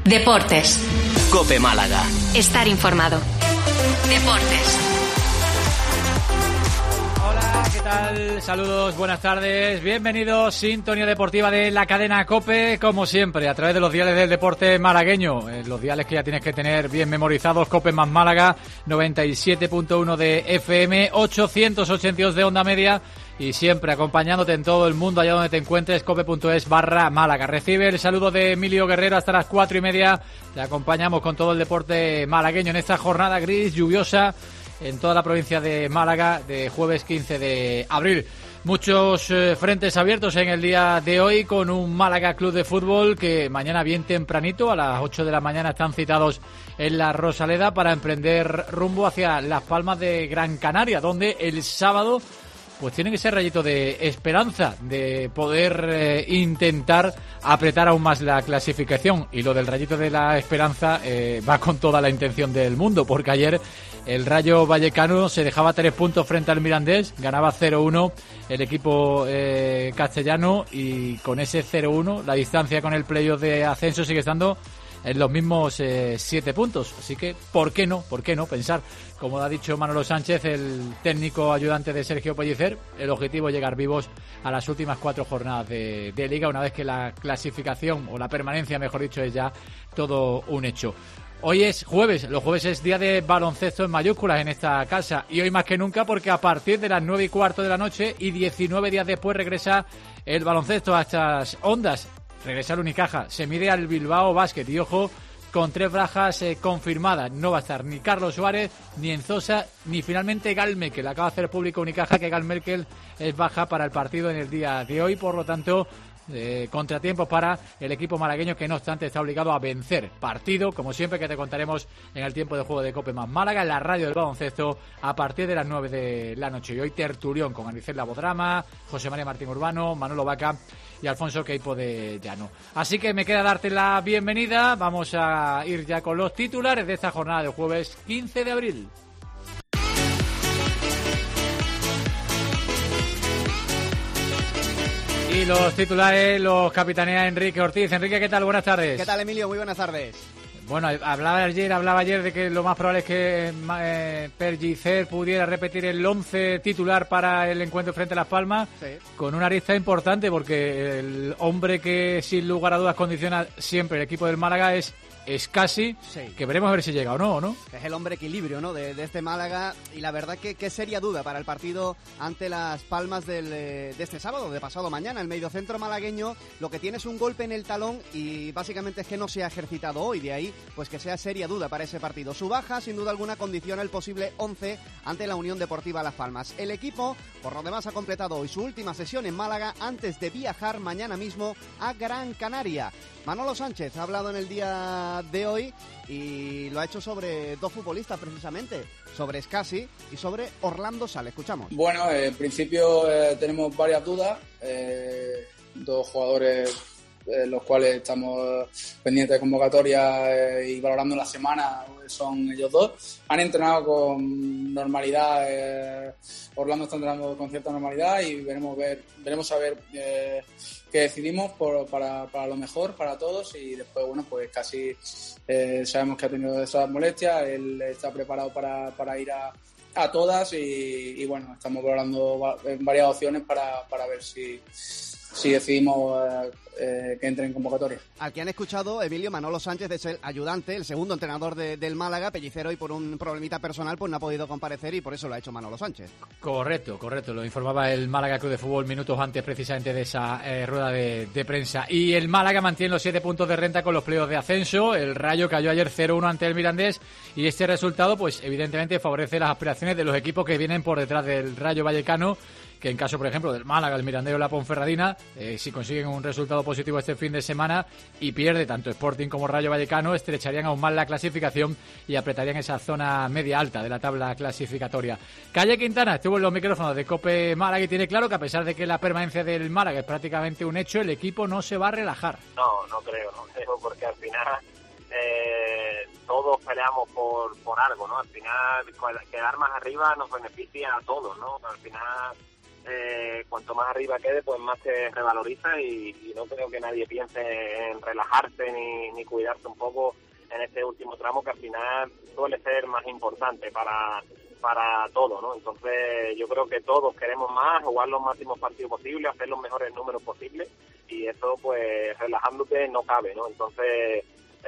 Deportes. COPE Málaga. Estar informado. Deportes. Hola, ¿qué tal? Saludos, buenas tardes. Bienvenidos, sintonía deportiva de la cadena COPE, como siempre, a través de los diales del deporte malagueño. Los diales que ya tienes que tener bien memorizados: COPE más Málaga, 97.1 de FM, 882 de onda media. Y siempre acompañándote en todo el mundo, allá donde te encuentres, cope.es/Málaga. Recibe el saludo de Emilio Guerrero hasta las 4:30. Te acompañamos con todo el deporte malagueño en esta jornada gris, lluviosa, en toda la provincia de Málaga, de jueves 15 de abril. Muchos frentes abiertos en el día de hoy, con un Málaga Club de Fútbol que mañana bien tempranito, a las 8 de la mañana, están citados en la Rosaleda para emprender rumbo hacia Las Palmas de Gran Canaria, donde el sábado pues tiene que ser rayito de esperanza de poder intentar apretar aún más la clasificación. Y lo del rayito de la esperanza va con toda la intención del mundo, porque ayer el Rayo Vallecano se dejaba 3 puntos frente al Mirandés, ganaba 0-1 el equipo castellano, y con ese 0-1 la distancia con el playoff de ascenso sigue estando en los mismos 7 puntos. Así que, ¿por qué no pensar? Como ha dicho Manolo Sánchez, el técnico ayudante de Sergio Pellicer, el objetivo es llegar vivos a las últimas 4 jornadas de Liga, una vez que la clasificación, o la permanencia, mejor dicho, es ya todo un hecho. Hoy es jueves, los jueves es día de baloncesto en mayúsculas en esta casa, y hoy más que nunca porque a partir de las 9:15 de la noche y 19 días después regresa el baloncesto a estas ondas. Regresa el Unicaja, se mide al Bilbao Basket, y ojo, con 3 bajas confirmadas. No va a estar ni Carlos Suárez, ni Enzosa, ni finalmente Gal Mekel. Acaba de hacer público Unicaja que Gal Mekel es baja para el partido en el día de hoy, por lo tanto, contratiempos para el equipo malagueño, que no obstante está obligado a vencer. Partido, como siempre, que te contaremos en el tiempo de juego de COPE más Málaga, en la radio del baloncesto, a partir de las 9 de la noche. Y hoy tertulión con Anicet Labodrama, José María Martín Urbano, Manolo Vaca y Alfonso Queipo de Llano. Así que me queda darte la bienvenida. Vamos a ir ya con los titulares de esta jornada de jueves 15 de abril. Y los titulares los capitanea Enrique Ortiz. Enrique, ¿qué tal? Buenas tardes. ¿Qué tal, Emilio? Muy buenas tardes. Bueno, hablaba ayer de que lo más probable es que Pellicer pudiera repetir el 11 titular para el encuentro frente a Las Palmas, sí, con una arista importante, porque el hombre que sin lugar a dudas condiciona siempre el equipo del Málaga es Escasi, sí, que veremos a ver si llega o no. Es el hombre equilibrio, ¿no?, de este Málaga, y la verdad que seria duda para el partido ante Las Palmas de este sábado, de pasado mañana. El mediocentro malagueño lo que tiene es un golpe en el talón, y básicamente es que no se ha ejercitado hoy, de ahí pues que sea seria duda para ese partido. Su baja, sin duda alguna, condiciona el posible 11 ante la Unión Deportiva Las Palmas. El equipo, por lo demás, ha completado hoy su última sesión en Málaga antes de viajar mañana mismo a Gran Canaria. Manolo Sánchez ha hablado en el día de hoy, y lo ha hecho sobre 2 futbolistas precisamente, sobre Escasi y sobre Orlando Sala. Escuchamos. Bueno, en principio tenemos varias dudas, 2 jugadores los cuales estamos pendientes de convocatoria y valorando la semana, son ellos 2. Han entrenado con normalidad, Orlando está entrenando con cierta normalidad, y veremos a ver qué decidimos para lo mejor para todos. Y después, bueno, pues casi sabemos que ha tenido esas molestias, él está preparado para ir a todas, y bueno, estamos valorando varias opciones para ver si decidimos que entre en convocatoria. Al que han escuchado, Emilio, Manolo Sánchez es el ayudante, el segundo entrenador del Málaga. Pellicer hoy, por un problemita personal, pues no ha podido comparecer, y por eso lo ha hecho Manolo Sánchez. Correcto, lo informaba el Málaga Club de Fútbol minutos antes precisamente de esa rueda de prensa. Y el Málaga mantiene los 7 puntos de renta con los playoffs de ascenso. El Rayo cayó ayer 0-1 ante el Mirandés, y este resultado pues evidentemente favorece las aspiraciones de los equipos que vienen por detrás del Rayo Vallecano, que en caso, por ejemplo, del Málaga, el Mirandés o la Ponferradina, si consiguen un resultado positivo este fin de semana y pierde tanto Sporting como Rayo Vallecano, estrecharían aún más la clasificación y apretarían esa zona media-alta de la tabla clasificatoria. Calle Quintana estuvo en los micrófonos de COPE Málaga y tiene claro que, a pesar de que la permanencia del Málaga es prácticamente un hecho, el equipo no se va a relajar. No creo, porque al final todos peleamos por algo, ¿no? Al final quedar más arriba nos beneficia a todos, ¿no? Al final cuanto más arriba quede, pues más te revaloriza y no creo que nadie piense en relajarse ni cuidarse un poco en este último tramo, que al final suele ser más importante para todo, ¿no? Entonces yo creo que todos queremos más, jugar los máximos partidos posibles, hacer los mejores números posibles, y eso pues relajándote no cabe, ¿no? Entonces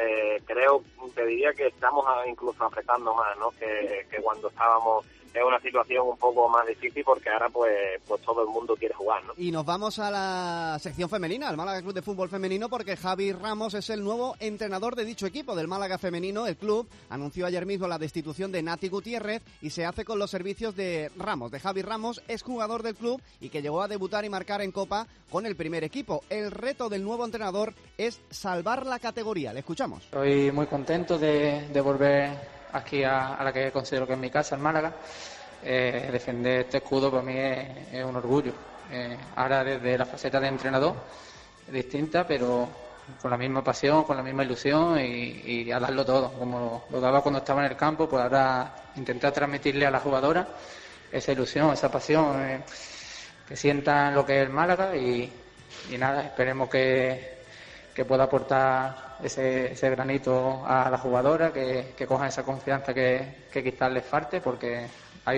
te diría que estamos incluso apretando más, ¿no? Que cuando estábamos en una situación un poco más difícil, porque ahora pues todo el mundo quiere jugar, ¿no? Y nos vamos a la sección femenina, al Málaga Club de Fútbol Femenino, porque Javi Ramos es el nuevo entrenador de dicho equipo, del Málaga Femenino. El club anunció ayer mismo la destitución de Nati Gutiérrez y se hace con los servicios de Ramos, de Javi Ramos, exjugador del club y que llegó a debutar y marcar en Copa con el primer equipo. El reto del nuevo entrenador es salvar la categoría. Le escuchamos. Estoy muy contento de volver aquí a la que considero que es mi casa, el Málaga. Defender este escudo para mí es un orgullo. Ahora desde la faceta de entrenador es distinta, pero con la misma pasión, con la misma ilusión y a darlo todo. Como lo daba cuando estaba en el campo, pues ahora intentar transmitirle a las jugadoras esa ilusión, esa pasión, que sientan lo que es el Málaga y nada, esperemos que pueda aportar ese granito a la jugadora, que cojan esa confianza que quizás les falte, porque hay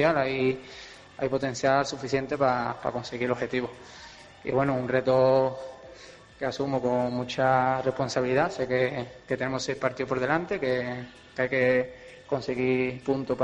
potencial suficiente para conseguir el objetivo. Y bueno, un reto que asumo con mucha responsabilidad. Sé que tenemos 6 partidos por delante, que hay que conseguir puntos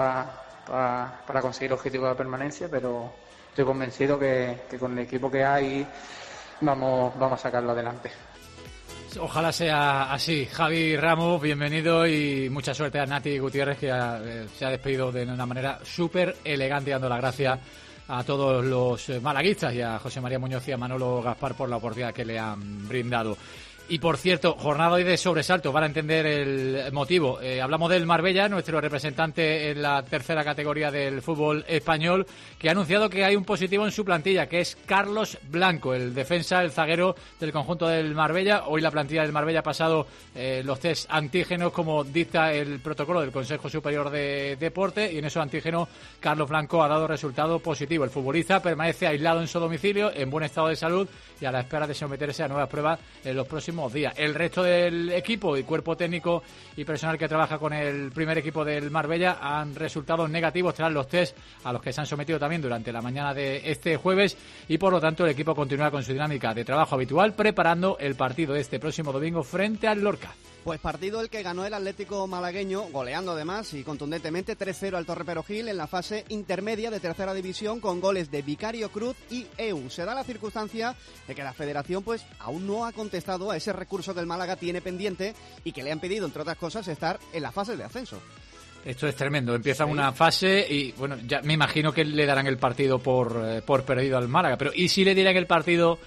para conseguir el objetivo de la permanencia, pero estoy convencido que con el equipo que hay vamos a sacarlo adelante. Ojalá sea así. Javi Ramos, bienvenido y mucha suerte a Nati Gutiérrez, que se ha despedido de una manera súper elegante, dando las gracias a todos los malaguistas y a José María Muñoz y a Manolo Gaspar por la oportunidad que le han brindado. Y por cierto, jornada hoy de sobresalto, para entender el motivo. Hablamos del Marbella, nuestro representante en la tercera categoría del fútbol español, que ha anunciado que hay un positivo en su plantilla, que es Carlos Blanco, el defensa, el zaguero del conjunto del Marbella. Hoy la plantilla del Marbella ha pasado los test antígenos, como dicta el protocolo del Consejo Superior de Deporte, y en esos antígenos Carlos Blanco ha dado resultado positivo. El futbolista permanece aislado en su domicilio, en buen estado de salud y a la espera de someterse a nuevas pruebas en los próximos días. El resto del equipo y cuerpo técnico y personal que trabaja con el primer equipo del Marbella han resultado negativos tras los test a los que se han sometido también durante la mañana de este jueves, y por lo tanto el equipo continúa con su dinámica de trabajo habitual, preparando el partido de este próximo domingo frente al Lorca. Pues partido el que ganó el Atlético malagueño, goleando además y contundentemente 3-0 al Torre Perojil en la fase intermedia de tercera división, con goles de Vicario Cruz y Eu. Se da la circunstancia de que la federación pues aún no ha contestado a ese recurso que el Málaga tiene pendiente y que le han pedido, entre otras cosas, estar en la fase de ascenso. Esto es tremendo. Empieza una fase y, bueno, ya me imagino que le darán el partido por perdido al Málaga. Pero ¿y si le dieran el partido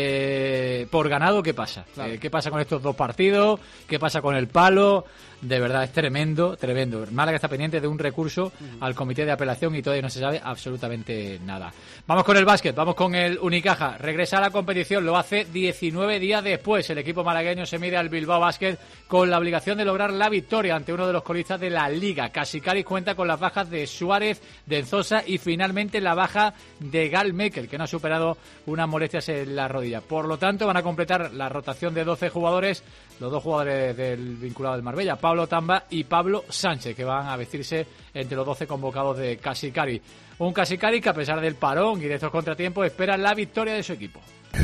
por ganado? ¿Qué pasa? Claro. ¿Qué pasa con estos 2 partidos? ¿Qué pasa con el palo? De verdad, es tremendo, tremendo. El Málaga está pendiente de un recurso al comité de apelación y todavía no se sabe absolutamente nada. Vamos con el básquet, vamos con el Unicaja. Regresa a la competición, lo hace 19 días después. El equipo malagueño se mide al Bilbao Basket con la obligación de lograr la victoria ante uno de los colistas de la Liga. Casicaris cuenta con las bajas de Suárez, de Enzosa y finalmente la baja de Gal Mekel, que no ha superado unas molestias en la rodilla. Por lo tanto, van a completar la rotación de 12 jugadores, los 2 jugadores del vinculado del Marbella, Pablo Tamba y Pablo Sánchez, que van a vestirse entre los 12 convocados de Casicaris. Un Casicaris que, a pesar del parón y de estos contratiempos, espera la victoria de su equipo.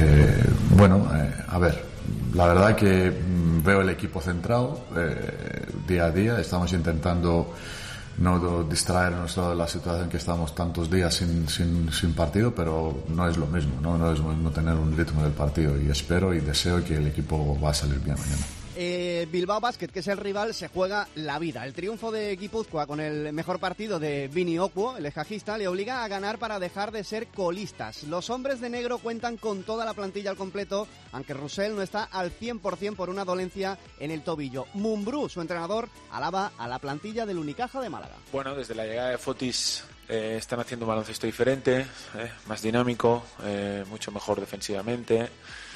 A ver, la verdad que veo el equipo centrado día a día. Estamos intentando no distraernos de la situación que estamos tantos días sin partido, pero no es lo mismo, ¿no? No es lo mismo tener un ritmo del partido, y espero y deseo que el equipo va a salir bien mañana. Bilbao Basket, que es el rival, se juega la vida. El triunfo de Guipúzcoa con el mejor partido de Vini Ocuo, el ejajista, le obliga a ganar para dejar de ser colistas. Los hombres de negro cuentan con toda la plantilla al completo, aunque Roussel no está al 100% por una dolencia en el tobillo. Mumbrú, su entrenador, alaba a la plantilla del Unicaja de Málaga. Bueno, desde la llegada de Fotis están haciendo un baloncesto diferente, más dinámico, mucho mejor defensivamente,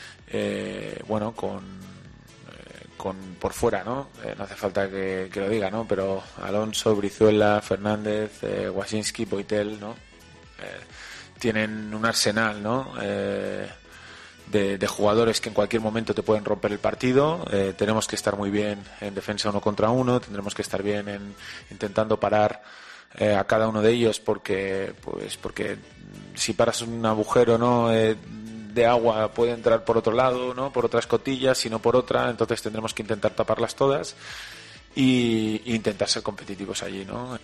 por fuera, ¿no? No hace falta que lo diga, ¿no? Pero Alonso, Brizuela, Fernández, Wasinski, Boitel, ¿no? tienen un arsenal, ¿no? De jugadores que en cualquier momento te pueden romper el partido. Tenemos que estar muy bien en defensa 1 contra 1, tendremos que estar bien en intentando parar a cada uno de ellos, porque si paras un agujero, ¿no?, de agua, puede entrar por otro lado, ¿no?, por otra escotilla, si no por otra. Entonces tendremos que intentar taparlas todas y intentar ser competitivos allí, ¿no?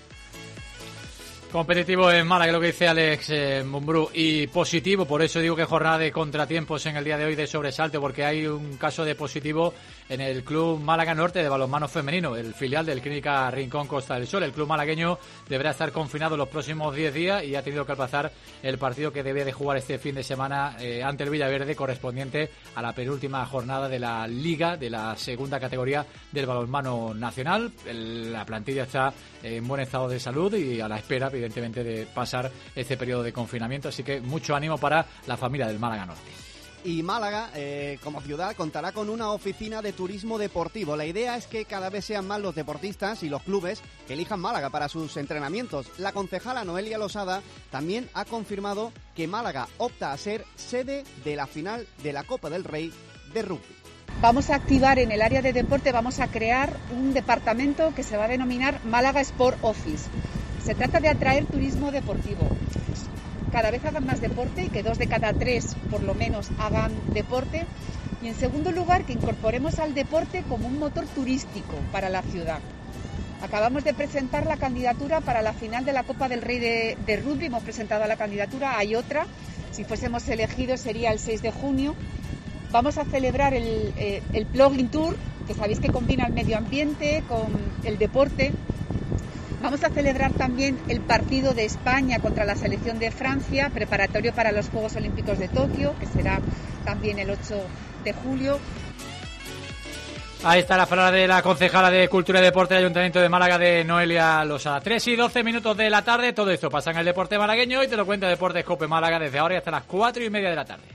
Competitivo en Málaga, lo que dice Alex Mumbrú, y positivo, por eso digo que jornada de contratiempos en el día de hoy, de sobresalto, porque hay un caso de positivo en el Club Málaga Norte de balonmano femenino, el filial del Clínica Rincón Costa del Sol. El club malagueño deberá estar confinado los próximos 10 días y ha tenido que aplazar el partido que debía de jugar este fin de semana ante el Villaverde, correspondiente a la penúltima jornada de la Liga, de la segunda categoría del balonmano nacional. La plantilla está en buen estado de salud y a la espera, evidentemente, de pasar este periodo de confinamiento, así que mucho ánimo para la familia del Málaga Norte. Y Málaga, como ciudad, contará con una oficina de turismo deportivo. La idea es que cada vez sean más los deportistas y los clubes que elijan Málaga para sus entrenamientos. La concejala Noelia Losada también ha confirmado que Málaga opta a ser sede de la final de la Copa del Rey de rugby. Vamos a activar en el área de deporte, vamos a crear un departamento que se va a denominar Málaga Sport Office. Se trata de atraer turismo deportivo. Cada vez hagan más deporte y que 2 de cada 3 por lo menos hagan deporte. Y en segundo lugar, que incorporemos al deporte como un motor turístico para la ciudad. Acabamos de presentar la candidatura para la final de la Copa del Rey de rugby. Hemos presentado la candidatura, hay otra. Si fuésemos elegidos sería el 6 de junio. Vamos a celebrar el Plogging Tour, que sabéis que combina el medio ambiente con el deporte. Vamos a celebrar también el partido de España contra la selección de Francia, preparatorio para los Juegos Olímpicos de Tokio, que será también el 8 de julio. Ahí está la palabra de la concejala de Cultura y Deporte del Ayuntamiento de Málaga, de Noelia Losada. 3:12 de la tarde, todo esto pasa en el deporte malagueño y te lo cuenta Deportes Cope Málaga desde ahora y hasta las 4:30 de la tarde.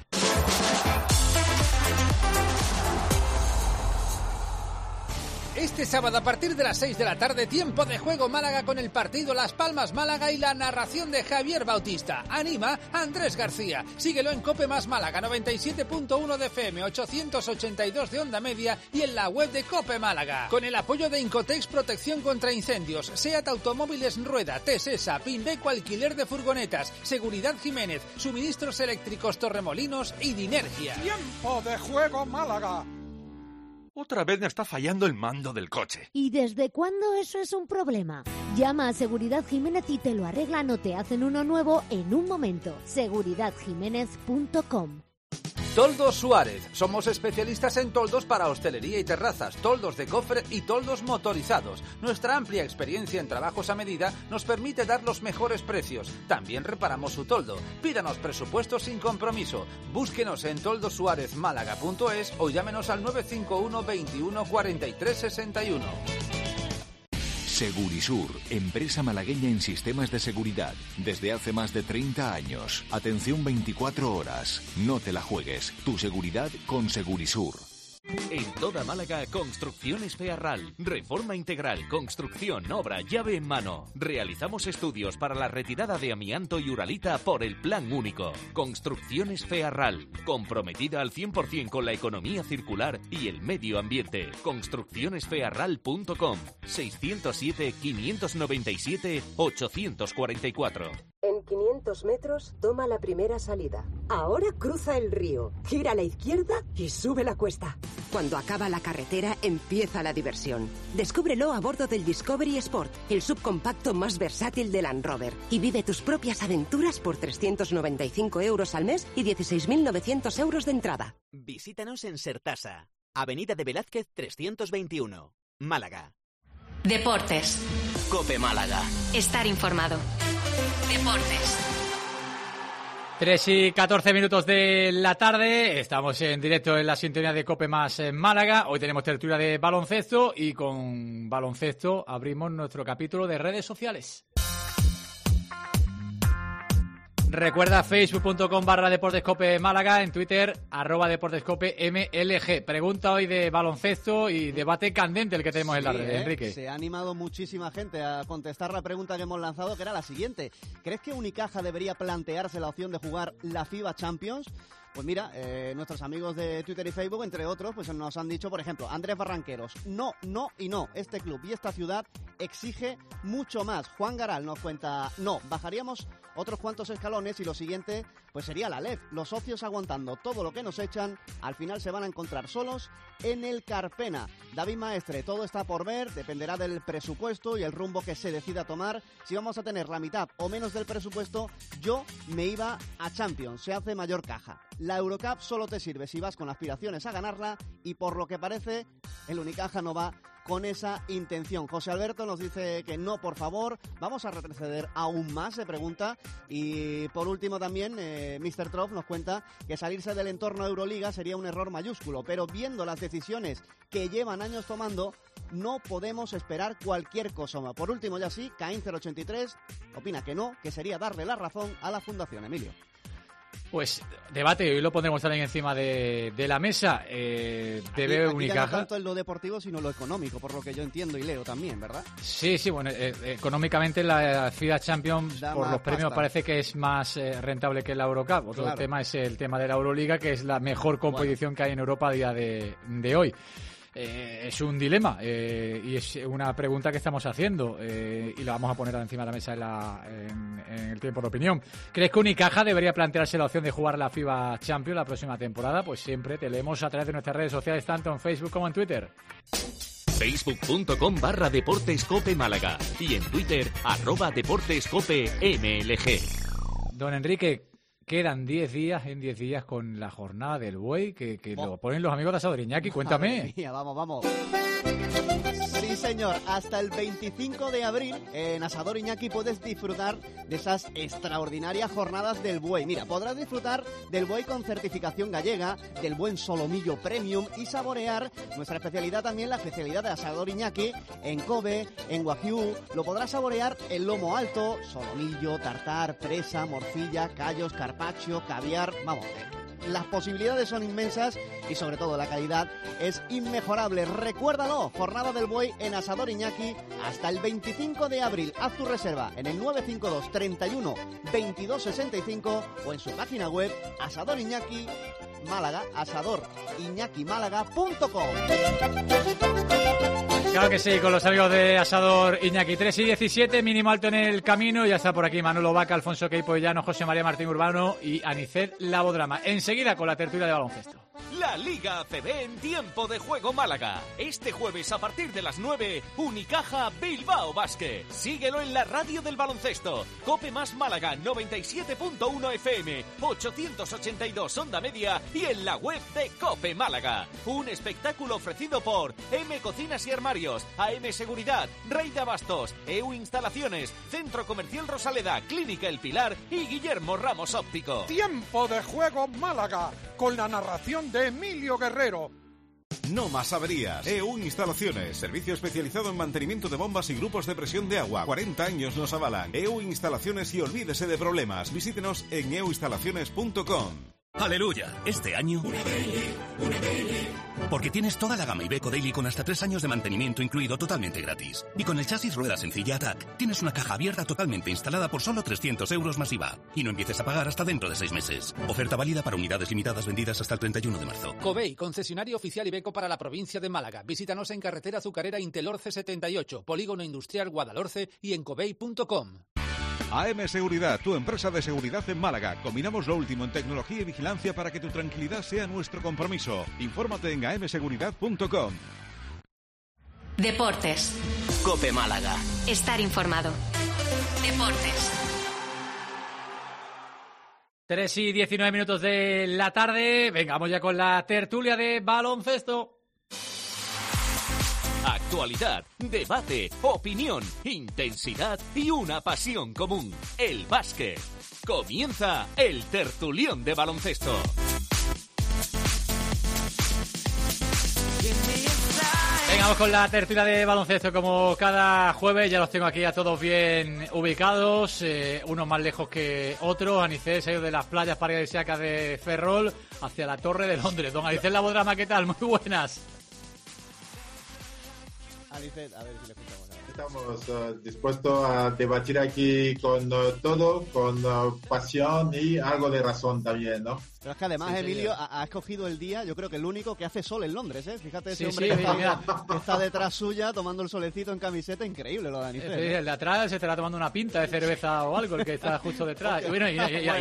Este sábado a partir de las 6 de la tarde, tiempo de juego Málaga con el partido Las Palmas Málaga y la narración de Javier Bautista. Anima Andrés García. Síguelo en Cope Más Málaga, 97.1 de FM, 882 de onda media y en la web de Cope Málaga. Con el apoyo de Incotex Protección contra Incendios, SEAT Automóviles Rueda, Tesesa, Pinbeco Alquiler de Furgonetas, Seguridad Jiménez, Suministros Eléctricos Torremolinos y Dinergia. Tiempo de juego Málaga. Otra vez me está fallando el mando del coche. ¿Y desde cuándo eso es un problema? Llama a Seguridad Jiménez y te lo arreglan o te hacen uno nuevo en un momento. seguridadjiménez.com. Toldos Suárez. Somos especialistas en toldos para hostelería y terrazas, toldos de cofre y toldos motorizados. Nuestra amplia experiencia en trabajos a medida nos permite dar los mejores precios. También reparamos su toldo. Pídanos presupuestos sin compromiso. Búsquenos en toldosuarezmálaga.es o llámenos al 951 21 43 61. Segurisur, empresa malagueña en sistemas de seguridad. Desde hace más de 30 años. Atención 24 horas. No te la juegues. Tu seguridad con Segurisur. En toda Málaga, Construcciones Fearral. Reforma integral, construcción, obra, llave en mano. Realizamos estudios para la retirada de amianto y uralita por el Plan Único. Construcciones Fearral. Comprometida al 100% con la economía circular y el medio ambiente. Construccionesfearral.com. 607-597-844. En 500 metros, toma la primera salida. Ahora cruza el río, gira a la izquierda y sube la cuesta. Cuando acaba la carretera, empieza la diversión. Descúbrelo a bordo del Discovery Sport, el subcompacto más versátil de Land Rover. Y vive tus propias aventuras por 395 euros al mes y 16.900 euros de entrada. Visítanos en Sertasa, Avenida de Velázquez 321, Málaga. Deportes. Cope Málaga. Estar informado. Deportes. 3:14 de la tarde, estamos en directo en la sintonía de Cope Más en Málaga. Hoy tenemos tertulia de baloncesto y con baloncesto abrimos nuestro capítulo de redes sociales. Recuerda facebook.com/deportescope Málaga, en Twitter @deportescope_MLG. Pregunta hoy de baloncesto y debate candente el que tenemos en la red, Enrique. Se ha animado muchísima gente a contestar la pregunta que hemos lanzado, que era la siguiente. ¿Crees que Unicaja debería plantearse la opción de jugar la FIBA Champions? Pues mira, nuestros amigos de Twitter y Facebook, entre otros, pues nos han dicho, por ejemplo, Andrés Barranqueros, no, no y no. Este club y esta ciudad exige mucho más. Juan Garal nos cuenta, no, bajaríamos otros cuantos escalones y lo siguiente, pues sería la LEF. Los socios aguantando todo lo que nos echan, al final se van a encontrar solos en el Carpena. David Maestre, todo está por ver, dependerá del presupuesto y el rumbo que se decida tomar. Si vamos a tener la mitad o menos del presupuesto, yo me iba a Champions, se hace mayor caja. La Eurocup solo te sirve si vas con aspiraciones a ganarla y por lo que parece el Unicaja no va con esa intención. José Alberto nos dice que no, por favor, vamos a retroceder aún más, se pregunta. Y por último también Mr. Troff nos cuenta que salirse del entorno Euroliga sería un error mayúsculo, pero viendo las decisiones que llevan años tomando, no podemos esperar cualquier cosa. Por último, ya sí, Caín083 opina que no, que sería darle la razón a la Fundación. Emilio. Pues debate, hoy lo pondremos también encima de la mesa. Debe Unicaja. No tanto en lo deportivo, sino lo económico, por lo que yo entiendo y leo también, ¿verdad? Sí, bueno, económicamente la FIBA Champions por los premios pasta. Parece que es más rentable que la Eurocup. Otro tema es el tema de la Euroliga, que es la mejor competición que hay en Europa a día de hoy. Es un dilema y es una pregunta que estamos haciendo y la vamos a poner encima de la mesa en el tiempo de opinión. ¿Crees que Unicaja debería plantearse la opción de jugar la FIBA Champions la próxima temporada? Pues siempre te leemos a través de nuestras redes sociales, tanto en Facebook como en Twitter. Facebook.com/Deportescope Málaga y en Twitter @DeportesCopeMLG. Don Enrique, quedan 10 días con la jornada del buey que lo ponen los amigos de Asador Iñaki. Cuéntame. Madre mía, vamos. Sí, señor. Hasta el 25 de abril en Asador Iñaki puedes disfrutar de esas extraordinarias jornadas del buey. Mira, podrás disfrutar del buey con certificación gallega, del buen solomillo premium y saborear nuestra especialidad también, la especialidad de Asador Iñaki en Kobe, en Wagyu. Lo podrás saborear en lomo alto, solomillo, tartar, presa, morcilla, callos, carpaccio, caviar. Vamos, las posibilidades son inmensas y sobre todo la calidad es inmejorable. Recuérdalo, jornada del buey en Asador Iñaki hasta el 25 de abril. Haz tu reserva en el 952 31 22 65 o en su página web Asador Iñaki Málaga, asadoriñakimálaga.com. Claro que sí, con los amigos de Asador Iñaki. 3:17, mínimo alto en el camino. Ya está por aquí Manolo Vaca, Alfonso Queipo Llano, José María Martín Urbano y Anicet Labodrama. Enseguida con la tertulia de baloncesto. La Liga ACB en tiempo de juego Málaga. Este jueves a partir de las 9, Unicaja Bilbao Basket. Síguelo en la radio del baloncesto. Cope más Málaga 97.1 FM, 882 onda media y en la web de Cope Málaga. Un espectáculo ofrecido por M Cocinas y Armarios, AM Seguridad, Rey de Abastos, EU Instalaciones, Centro Comercial Rosaleda, Clínica El Pilar y Guillermo Ramos Óptico. Tiempo de juego Málaga, con la narración de Emilio Guerrero. No más averías. EU Instalaciones, servicio especializado en mantenimiento de bombas y grupos de presión de agua. 40 años nos avalan. EU Instalaciones y olvídese de problemas. Visítenos en euinstalaciones.com. ¡Aleluya! Este año... Porque tienes toda la gama Iveco Daily con hasta 3 años de mantenimiento incluido totalmente gratis. Y con el chasis rueda sencilla Attack, tienes una caja abierta totalmente instalada por solo 300 euros más IVA. Y no empieces a pagar hasta dentro de 6 meses. Oferta válida para unidades limitadas vendidas hasta el 31 de marzo. Covey, concesionario oficial Iveco para la provincia de Málaga. Visítanos en carretera Azucarera Intelorce 78, Polígono Industrial Guadalhorce y en covey.com. AM Seguridad, tu empresa de seguridad en Málaga. Combinamos lo último en tecnología y vigilancia para que tu tranquilidad sea nuestro compromiso. Infórmate en amseguridad.com. Deportes. Cope Málaga. Estar informado. Deportes. 3:19 de la tarde. Venga, vamos ya con la tertulia de baloncesto. Actualidad, debate, opinión, intensidad y una pasión común, el básquet. Comienza el tertulión de baloncesto. Venga, Terminamos con la tertulia de baloncesto como cada jueves. Ya los tengo aquí a todos bien ubicados, unos más lejos que otros. Anicet se ha ido de las playas paradisíacas de Ferrol hacia la Torre de Londres. Don Anicet Labodrama, ¿qué tal? Muy buenas. Anicet, a ver si le escuchamos. Estamos dispuestos a debatir aquí con todo, con pasión y algo de razón también, ¿no? Pero es que además, sí, Emilio, ha escogido el día, yo creo que el único que hace sol en Londres, ¿eh? Fíjate ese hombre que está detrás suya tomando el solecito en camiseta, increíble lo de Anicet. Sí, el de atrás se estará tomando una pinta de cerveza o algo, el que está justo detrás. Y, bueno,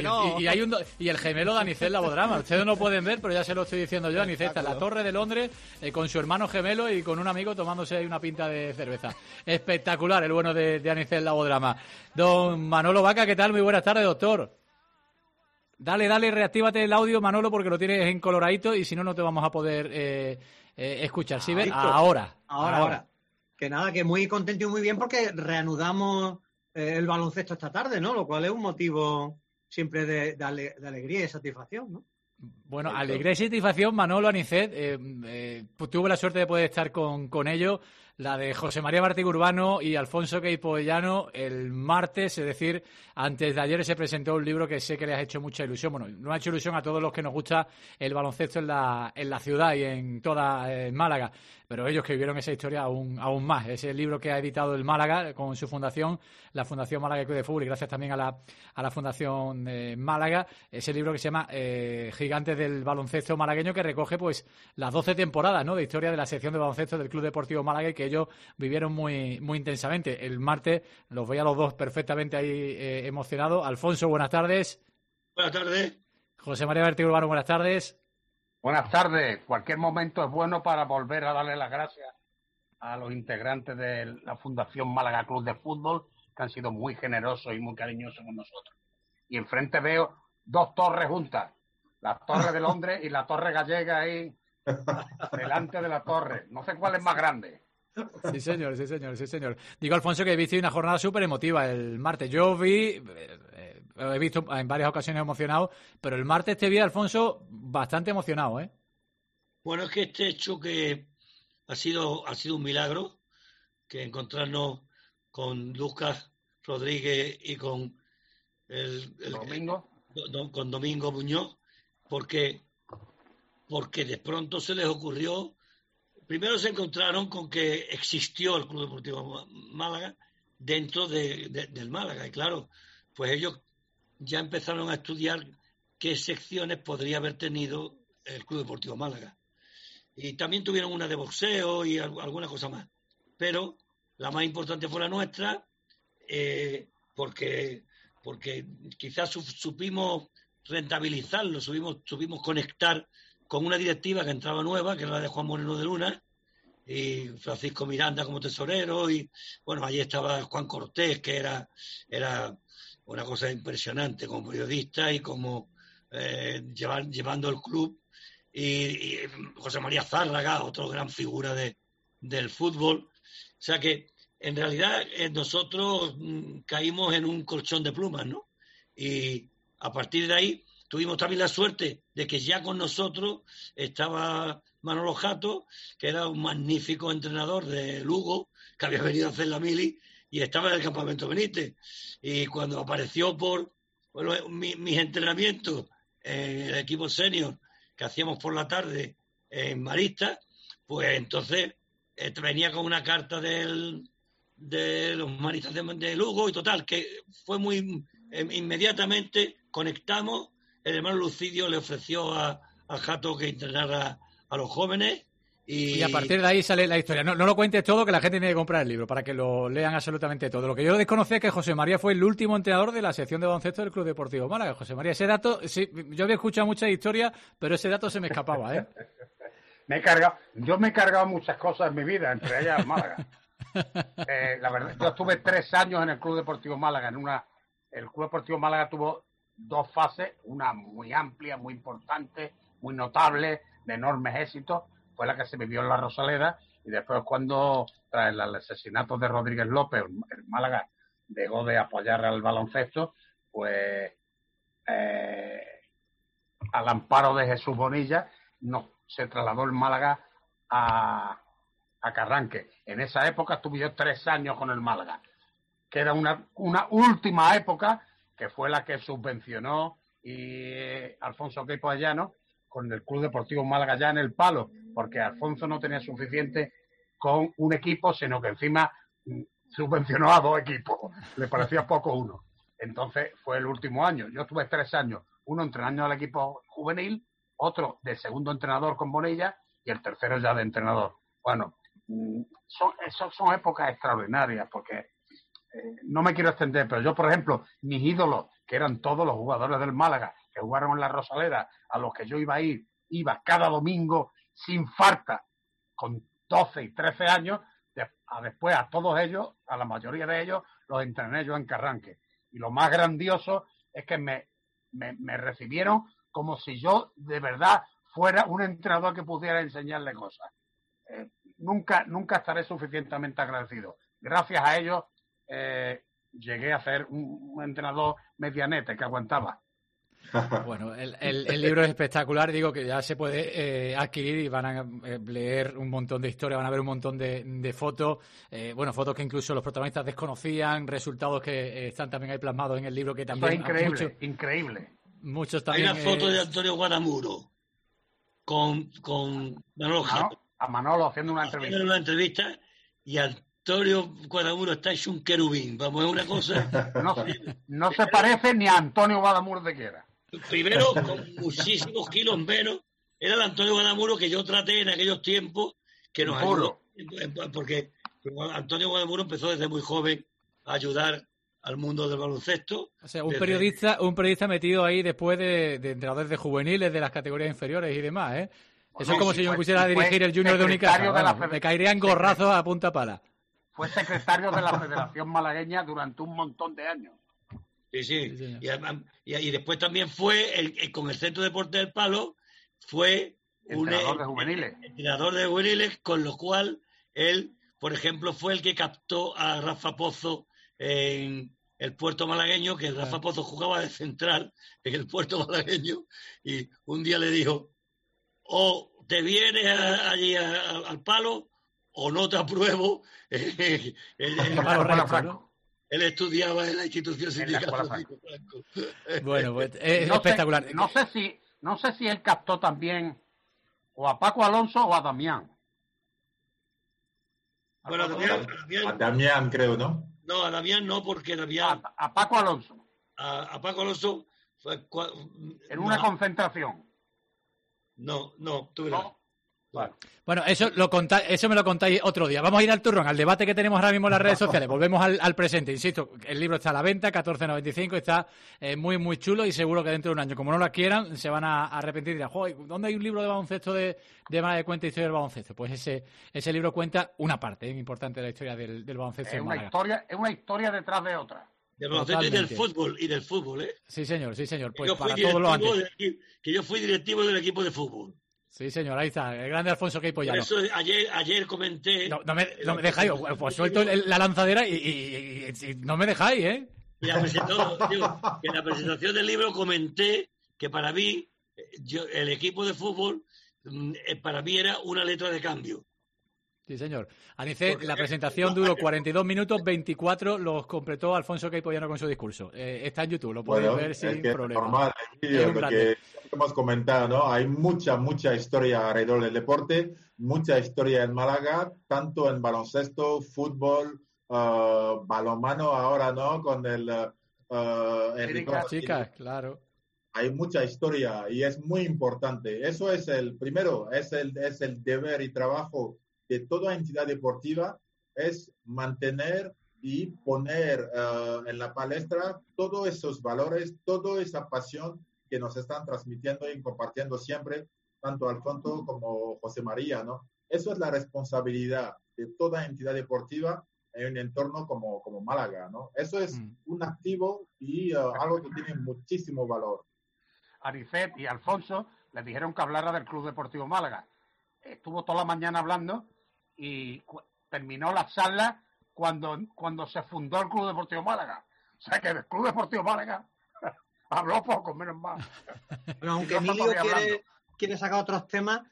y el gemelo de Anicet Labodrama. Ustedes no pueden ver, pero ya se lo estoy diciendo yo. Anicet está en la Torre de Londres con su hermano gemelo y con un amigo tomándose ahí una pinta de cerveza. Espectacular el bueno de Anicet Labodrama. Don Manolo Vaca, ¿qué tal? Muy buenas tardes, doctor. Dale, reactívate el audio, Manolo, porque lo tienes en coloradito y si no, no te vamos a poder escuchar. ¿Sí ves? Ahora. Que nada, que muy contento y muy bien porque reanudamos el baloncesto esta tarde, ¿no? Lo cual es un motivo siempre de alegría y satisfacción, ¿no? Bueno, alegría y satisfacción, Manolo, Anicet. Pues tuve la suerte de poder estar con ellos. La de José María Martí Urbano y Alfonso Queipoellano el martes, es decir, antes de ayer se presentó un libro que sé que les ha hecho mucha ilusión. Bueno, no ha hecho ilusión a todos los que nos gusta el baloncesto en la ciudad y en toda Málaga, pero ellos que vivieron esa historia aún más. Ese libro que ha editado el Málaga con su fundación, la Fundación Málaga Club de Fútbol, y gracias también a la Fundación Málaga, ese libro que se llama Gigantes del Baloncesto Malagueño, que recoge pues las 12 temporadas, ¿no?, de historia de la sección de baloncesto del Club Deportivo Málaga y que ellos vivieron muy intensamente. El martes los veía a los dos perfectamente ahí emocionados. Alfonso, buenas tardes. Buenas tardes. José María Martí Urbano, buenas tardes. Buenas tardes. Cualquier momento es bueno para volver a darle las gracias a los integrantes de la Fundación Málaga Club de Fútbol, que han sido muy generosos y muy cariñosos con nosotros. Y enfrente veo dos torres juntas, la Torre de Londres y la Torre Gallega ahí delante de la torre. No sé cuál es más grande. Sí, señor. Digo, Alfonso, que viste una jornada súper emotiva el martes. Yo he visto en varias ocasiones emocionado, pero el martes te vi, Alfonso, bastante emocionado, ¿eh? Bueno, es que este hecho que ha sido un milagro, que encontrarnos con Lucas Rodríguez y con con Domingo Muñoz, porque de pronto se les ocurrió. Primero se encontraron con que existió el Club Deportivo Málaga dentro del Málaga. Y claro, pues ellos ya empezaron a estudiar qué secciones podría haber tenido el Club Deportivo Málaga. Y también tuvieron una de boxeo y alguna cosa más. Pero la más importante fue la nuestra, porque quizás supimos rentabilizarlo, supimos conectar con una directiva que entraba nueva, que era la de Juan Moreno de Luna, y Francisco Miranda como tesorero, y bueno, allí estaba Juan Cortés, que era una cosa impresionante como periodista y como llevando el club, y José María Zárraga, otro gran figura del fútbol. O sea que en realidad nosotros caímos en un colchón de plumas, ¿no? Y a partir de ahí tuvimos también la suerte de que ya con nosotros estaba Manolo Jato, que era un magnífico entrenador de Lugo, que había venido a hacer la mili y estaba en el campamento Benítez. Y cuando apareció por mis entrenamientos en el equipo senior que hacíamos por la tarde en Marista, pues entonces venía con una carta de los maristas de Lugo y total, que fue muy inmediatamente conectamos. El hermano Lucidio le ofreció a Jato que entrenara a los jóvenes y a partir de ahí sale la historia. No lo cuentes todo, que la gente tiene que comprar el libro para que lo lean absolutamente todo. Lo que yo desconocía es que José María fue el último entrenador de la sección de baloncesto del Club Deportivo Málaga. José María, ese dato, sí, yo había escuchado muchas historias, pero ese dato se me escapaba, ¿eh? Yo me he cargado muchas cosas en mi vida, entre ellas Málaga. La verdad, yo estuve 3 años en el Club Deportivo Málaga. El Club Deportivo Málaga tuvo 2 fases, una muy amplia, muy importante, muy notable, de enormes éxitos, fue la que se vivió en la Rosaleda, y después cuando, tras el asesinato de Rodríguez López, el Málaga dejó de apoyar al baloncesto, pues al amparo de Jesús Bonilla, se trasladó el Málaga a a Carranque. En esa época estuve yo 3 años con el Málaga, que era una última época que fue la que subvencionó Alfonso Queipo Ayano con el Club Deportivo Málaga ya en el palo, porque Alfonso no tenía suficiente con un equipo, sino que encima subvencionó a 2 equipos, le parecía poco uno. Entonces fue el último año. Yo estuve 3 años, uno entrenando al equipo juvenil, otro de segundo entrenador con Bonilla y el tercero ya de entrenador. Bueno, son épocas extraordinarias, porque no me quiero extender, pero yo, por ejemplo, mis ídolos, que eran todos los jugadores del Málaga, que jugaron en la Rosaleda, a los que yo iba cada domingo sin falta, con 12 y 13 años, después a todos ellos, a la mayoría de ellos, los entrené yo en Carranque. Y lo más grandioso es que me recibieron como si yo de verdad fuera un entrenador que pudiera enseñarle cosas. Nunca estaré suficientemente agradecido. Gracias a ellos llegué a ser un entrenador medianete que aguantaba. Bueno, el libro es espectacular, digo que ya se puede adquirir y van a leer un montón de historias, van a ver un montón de fotos, fotos que incluso los protagonistas desconocían, resultados que están también ahí plasmados en el libro, que también... Eso es increíble, increíble. Muchos también... Hay una foto de Antonio Guadamuro con Manolo Jato. A Manolo haciendo una entrevista. Y Antonio Guadamuro está hecho un querubín, vamos, es una cosa... No se parece ni a Antonio Guadamuro de que era. Primero, con muchísimos kilos menos, era el Antonio Guadamuro que yo traté en aquellos tiempos, que nos ayudó, porque Antonio Guadamuro empezó desde muy joven a ayudar al mundo del baloncesto. O sea, un periodista metido ahí después de entrenadores de juveniles, de las categorías inferiores y demás, ¿eh? Eso es como si yo me pusiera a dirigir el Junior de Unicaja. Me caerían gorrazos a punta pala. Fue secretario de la Federación Malagueña durante un montón de años. Sí. Y después también fue, con el Centro de Deporte del Palo, fue entrenador de juveniles. Entrenador de juveniles, con lo cual él, por ejemplo, fue el que captó a Rafa Pozo en el puerto malagueño, que Rafa Pozo jugaba de central en el puerto malagueño, y un día le dijo: o te vienes allí al Palo o no te apruebo. Él estudiaba en la institución sindical. Bueno, pues es espectacular. No sé si él captó también o a Paco Alonso o a Damián. Bueno, a Damián creo, ¿no? No, a Damián no, porque Damián... A Paco Alonso. A Paco Alonso fue... En una concentración. No, tú verás. Bueno, eso me lo contáis otro día. Vamos a ir al turrón, al debate que tenemos ahora mismo en las redes sociales. Volvemos al presente. Insisto, el libro está a la venta, 14,95, está muy, muy chulo, y seguro que dentro de un año, como no lo adquieran, se van a arrepentir y dirán: joder, ¿dónde hay un libro de baloncesto de Málaga que cuenta historia del baloncesto? Pues ese libro cuenta una parte importante de la historia del baloncesto de Málaga. Es una historia detrás de otra. Del baloncesto y del fútbol, ¿eh? Sí, señor. Pues para todos los antes. Que yo fui directivo del equipo de fútbol. Sí, señor, ahí está, el grande Alfonso Queipo Ayano. Por eso ayer comenté... No me dejáis, pues suelto la lanzadera y no me dejáis, ¿eh? En la presentación del libro comenté que para mí, el equipo de fútbol, para mí era una letra de cambio. Sí, señor. Anice, la presentación duró 42 minutos, 24 los completó Alfonso Queipo Ayano con su discurso. Está en YouTube, lo podéis ver sin problema. Normal, porque hemos comentado, ¿no? Hay mucha historia alrededor del deporte, mucha historia en Málaga, tanto en baloncesto, fútbol, balonmano ahora, ¿no? Con chicas, claro. Hay mucha historia y es muy importante. Eso es el primero, es el deber y trabajo de toda entidad deportiva, es mantener y poner en la palestra todos esos valores, toda esa pasión que nos están transmitiendo y compartiendo siempre, tanto Alfonso como José María, ¿no? Eso es la responsabilidad de toda entidad deportiva en un entorno como Málaga, ¿no? Eso es un activo y algo que tiene muchísimo valor. Arifet y Alfonso le dijeron que hablara del Club Deportivo Málaga. Estuvo toda la mañana hablando y terminó la charla cuando se fundó el Club Deportivo Málaga. O sea que el Club Deportivo Málaga habló poco, menos mal. Bueno, aunque Emilio quiere sacar otros temas,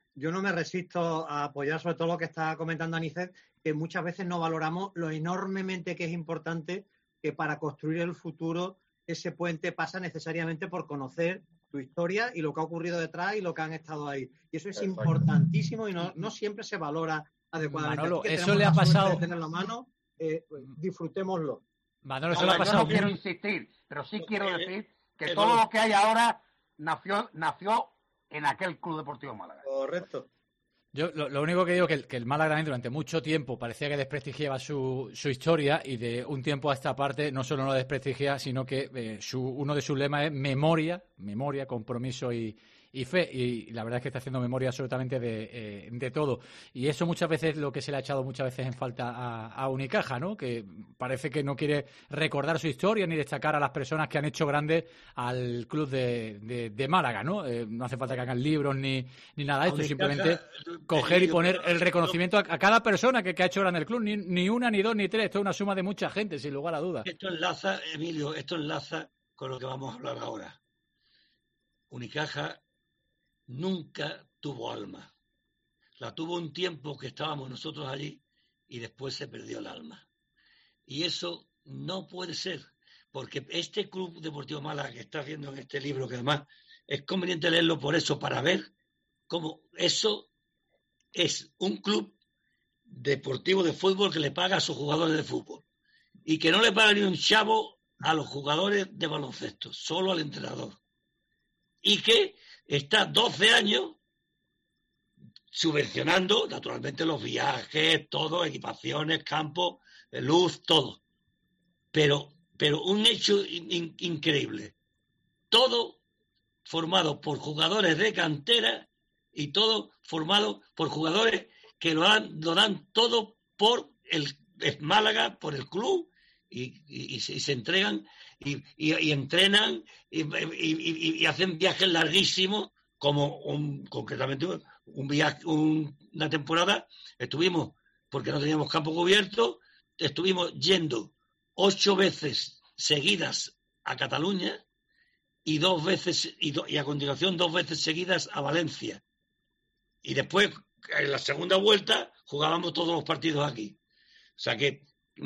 yo no me resisto a apoyar sobre todo lo que está comentando Anicet, que muchas veces no valoramos lo enormemente que es importante que para construir el futuro ese puente pasa necesariamente por conocer tu historia y lo que ha ocurrido detrás y lo que han estado ahí. Y eso es importantísimo y no siempre se valora adecuadamente. Manolo, que eso le ha pasado. De tenerlo a mano, disfrutémoslo. Manolo, eso le ha pasado. Yo no quiero insistir, pero sí quiero decir que todo lo que hay ahora nació en aquel Club Deportivo Málaga. Correcto. Yo lo único que digo es que el Málaga durante mucho tiempo parecía que desprestigiaba su historia, y de un tiempo a esta parte no solo no desprestigia, sino que uno de sus lemas es memoria, compromiso y fe, y la verdad es que está haciendo memoria absolutamente de todo, y eso muchas veces lo que se le ha echado muchas veces en falta a Unicaja, ¿no? Que parece que no quiere recordar su historia ni destacar a las personas que han hecho grande al club de Málaga, ¿no? No hace falta que hagan libros ni nada de esto, simplemente coger y poner el reconocimiento a cada persona que ha hecho grande el club, ni una, ni dos, ni tres, esto es una suma de mucha gente, sin lugar a dudas. Esto enlaza, Emilio, con lo que vamos a hablar ahora. Unicaja nunca tuvo alma. La tuvo un tiempo que estábamos nosotros allí y después se perdió el alma. Y eso no puede ser, porque este Club Deportivo Málaga que está haciendo en este libro, que además es conveniente leerlo por eso, para ver cómo eso es un club deportivo de fútbol que le paga a sus jugadores de fútbol y que no le paga ni un chavo a los jugadores de baloncesto, solo al entrenador. Y que está 12 años subvencionando, naturalmente, los viajes, todo, equipaciones, campos, luz, todo. Pero un hecho increíble. Todo formado por jugadores de cantera y todo formado por jugadores que lo dan todo por el Málaga, por el club, y se entregan y entrenan y hacen viajes larguísimos, como concretamente un viaje, una temporada estuvimos, porque no teníamos campo cubierto, estuvimos yendo 8 veces seguidas a Cataluña y 2 veces y a continuación 2 veces seguidas a Valencia, y después en la segunda vuelta jugábamos todos los partidos aquí. O sea que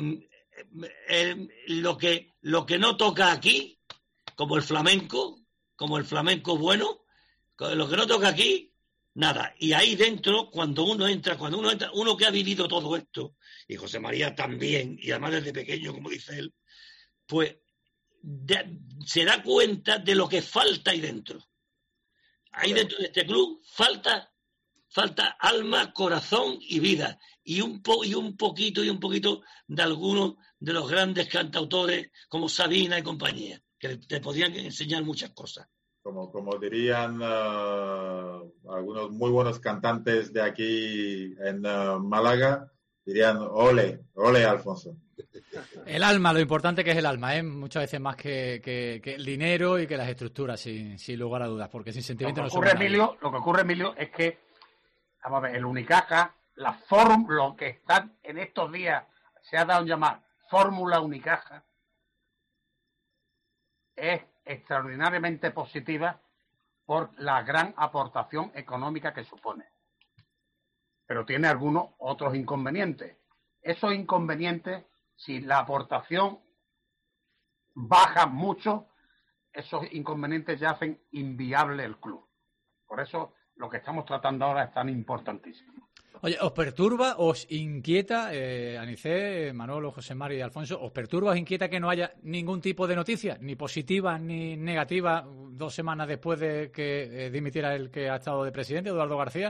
lo que no toca aquí, como el flamenco bueno, lo que no toca aquí, nada. Y ahí dentro, cuando uno entra, uno que ha vivido todo esto, y José María también, y además desde pequeño, como dice él, pues se da cuenta de lo que falta ahí dentro. Ahí dentro de este club falta alma, corazón y vida, y un poquito de algunos de los grandes cantautores como Sabina y compañía, que te podrían enseñar muchas cosas. Como dirían algunos muy buenos cantantes de aquí en Málaga, dirían ole Alfonso. El alma, lo importante que es el alma, muchas veces más que el dinero y que las estructuras, sin lugar a dudas, porque sin sentimiento no somos nadie. Lo que ocurre, Emilio, es que, vamos a ver, el Unicaja, lo que están en estos días se ha dado a llamar Fórmula Unicaja, es extraordinariamente positiva por la gran aportación económica que supone. Pero tiene algunos otros inconvenientes. Esos inconvenientes, si la aportación baja mucho, esos inconvenientes ya hacen inviable el club. Por eso lo que estamos tratando ahora es tan importantísimo. Oye, ¿os perturba, os inquieta, Anicet, Manolo, José María y Alfonso, os perturba, os inquieta que no haya ningún tipo de noticia, ni positiva ni negativa, 2 semanas después de que dimitiera el que ha estado de presidente, Eduardo García?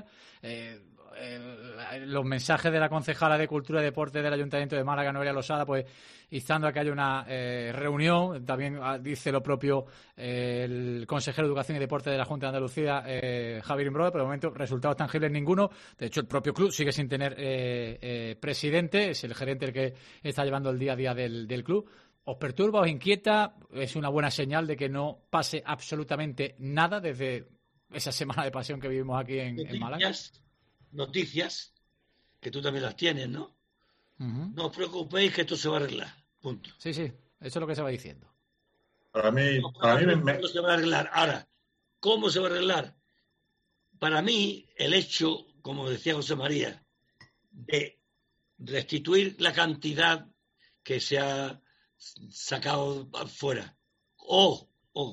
Los mensajes de la concejala de Cultura y Deporte del Ayuntamiento de Málaga, Noelia Losada, pues instando a que haya una reunión. También dice lo propio el consejero de Educación y Deporte de la Junta de Andalucía, Javier Imbroda, pero de momento resultados tangibles ninguno. De hecho, el propio club sigue sin tener presidente, es el gerente el que está llevando el día a día del club. ¿Os perturba, os inquieta? ¿Es una buena señal de que no pase absolutamente nada desde esa semana de pasión que vivimos aquí en Málaga? Noticias, que tú también las tienes, ¿no? Uh-huh. No os preocupéis que esto se va a arreglar, punto. Sí, eso es lo que se va diciendo. Para mí se va a arreglar. Ahora, ¿cómo se va a arreglar? para mí, el hecho, como decía José María, de restituir la cantidad que se ha sacado afuera o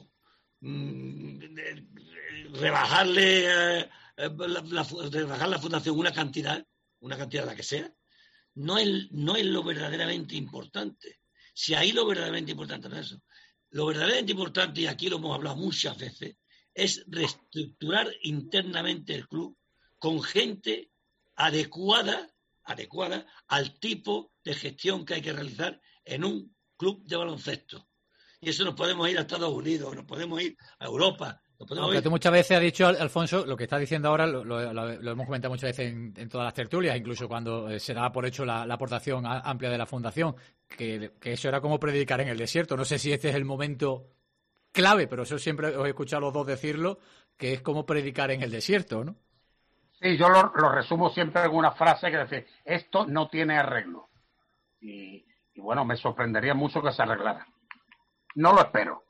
rebajarle rebajar la fundación una cantidad la que sea, no es lo verdaderamente importante. Si ahí lo verdaderamente importante no es eso. Lo verdaderamente importante, y aquí lo hemos hablado muchas veces, es reestructurar internamente el club con gente adecuada al tipo de gestión que hay que realizar en un club de baloncesto. Y eso nos podemos ir a Estados Unidos, nos podemos ir a Europa. Aunque tú muchas veces has dicho, Alfonso, lo que estás diciendo ahora, lo hemos comentado muchas veces en todas las tertulias, incluso cuando se da por hecho la aportación amplia de la Fundación, que eso era como predicar en el desierto. No sé si este es el momento clave, pero eso siempre os he escuchado a los dos decirlo, que es como predicar en el desierto, ¿no? Sí, yo lo resumo siempre en una frase que dice, esto no tiene arreglo. Y bueno, me sorprendería mucho que se arreglara. No lo espero.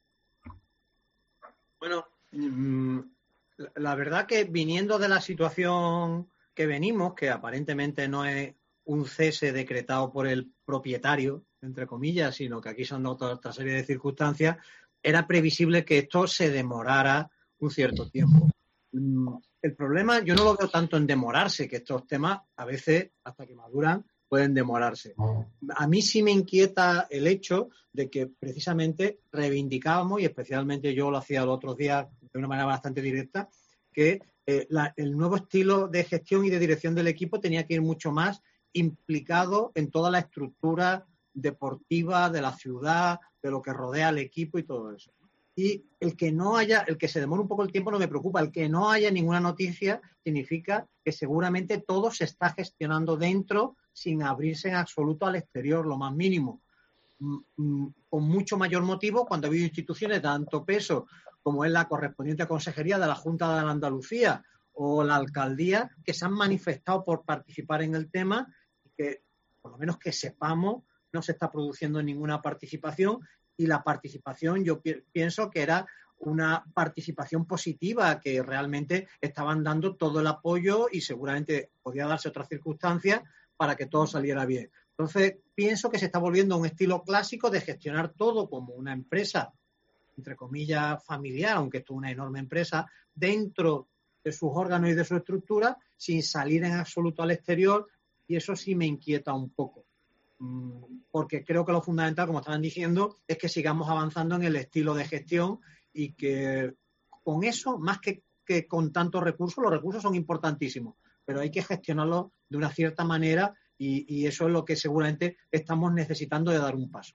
Bueno, la verdad que viniendo de la situación que venimos, que aparentemente no es un cese decretado por el propietario, entre comillas, sino que aquí son otra serie de circunstancias, era previsible que esto se demorara un cierto tiempo. El problema yo no lo veo tanto en demorarse, que estos temas a veces, hasta que maduran, pueden demorarse. A mí sí me inquieta el hecho de que precisamente reivindicábamos, y especialmente yo lo hacía los otros días de una manera bastante directa, que el nuevo estilo de gestión y de dirección del equipo tenía que ir mucho más implicado en toda la estructura deportiva de la ciudad, de lo que rodea al equipo y todo eso. Y el que se demore un poco el tiempo no me preocupa. El que no haya ninguna noticia significa que seguramente todo se está gestionando dentro sin abrirse en absoluto al exterior, lo más mínimo. Con mucho mayor motivo cuando ha habido instituciones de tanto peso como es la correspondiente consejería de la Junta de Andalucía o la alcaldía, que se han manifestado por participar en el tema y que, por lo menos que sepamos, no se está produciendo ninguna participación. Y la participación yo pienso que era una participación positiva, que realmente estaban dando todo el apoyo y seguramente podía darse otras circunstancias para que todo saliera bien. Entonces, pienso que se está volviendo a un estilo clásico de gestionar todo como una empresa, entre comillas, familiar, aunque esto es una enorme empresa, dentro de sus órganos y de su estructura, sin salir en absoluto al exterior, y eso sí me inquieta un poco. Porque creo que lo fundamental, como estaban diciendo, es que sigamos avanzando en el estilo de gestión y que con eso, más que con tantos recursos, los recursos son importantísimos, pero hay que gestionarlos de una cierta manera y eso es lo que seguramente estamos necesitando de dar un paso.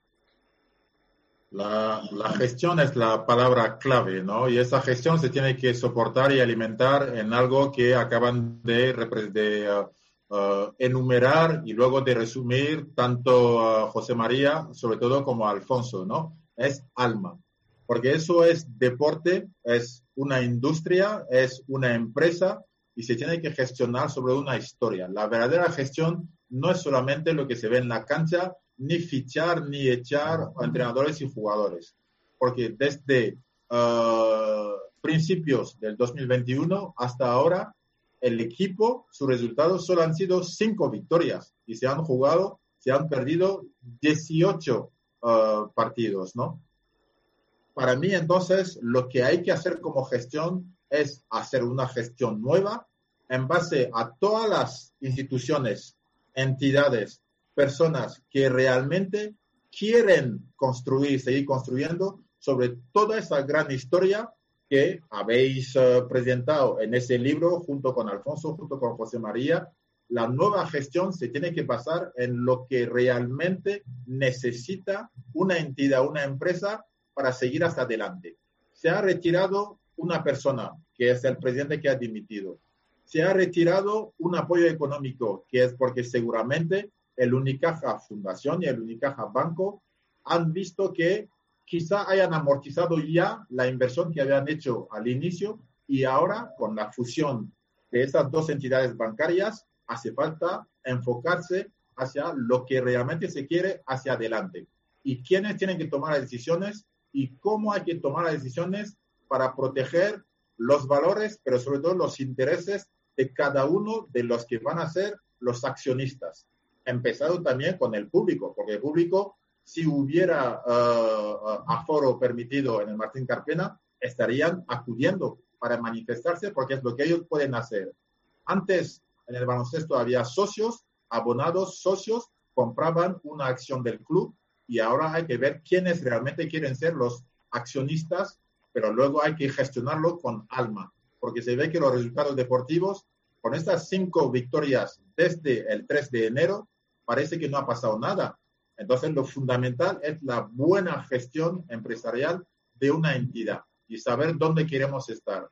La gestión es la palabra clave, ¿no? Y esa gestión se tiene que soportar y alimentar en algo que acaban de enumerar y luego de resumir tanto José María, sobre todo, como Alfonso, ¿no? Es alma. Porque eso es deporte, es una industria, es una empresa y se tiene que gestionar sobre una historia. La verdadera gestión no es solamente lo que se ve en la cancha, ni fichar ni echar a entrenadores y jugadores. Porque desde principios del 2021 hasta ahora, el equipo, sus resultados solo han sido 5 victorias y se han perdido 18 partidos, ¿no? Para mí, entonces, lo que hay que hacer como gestión es hacer una gestión nueva en base a todas las instituciones, entidades, personas que realmente quieren seguir construyendo sobre toda esa gran historia que habéis presentado en ese libro junto con Alfonso, junto con José María. La nueva gestión se tiene que basar en lo que realmente necesita una entidad, una empresa para seguir hacia adelante. Se ha retirado una persona, que es el presidente que ha dimitido. Se ha retirado un apoyo económico, que es porque seguramente el Unicaja Fundación y el Unicaja Banco han visto que quizá hayan amortizado ya la inversión que habían hecho al inicio y ahora, con la fusión de estas dos entidades bancarias, hace falta enfocarse hacia lo que realmente se quiere hacia adelante. Y quiénes tienen que tomar las decisiones y cómo hay que tomar las decisiones para proteger los valores, pero sobre todo los intereses de cada uno de los que van a ser los accionistas. Empezado también con el público, porque el público, si hubiera aforo permitido en el Martín Carpena, estarían acudiendo para manifestarse, porque es lo que ellos pueden hacer. Antes, en el baloncesto había socios, abonados, socios, compraban una acción del club, y ahora hay que ver quiénes realmente quieren ser los accionistas, pero luego hay que gestionarlo con alma, porque se ve que los resultados deportivos, con estas 5 victorias desde el 3 de enero, parece que no ha pasado nada. Entonces, lo fundamental es la buena gestión empresarial de una entidad y saber dónde queremos estar.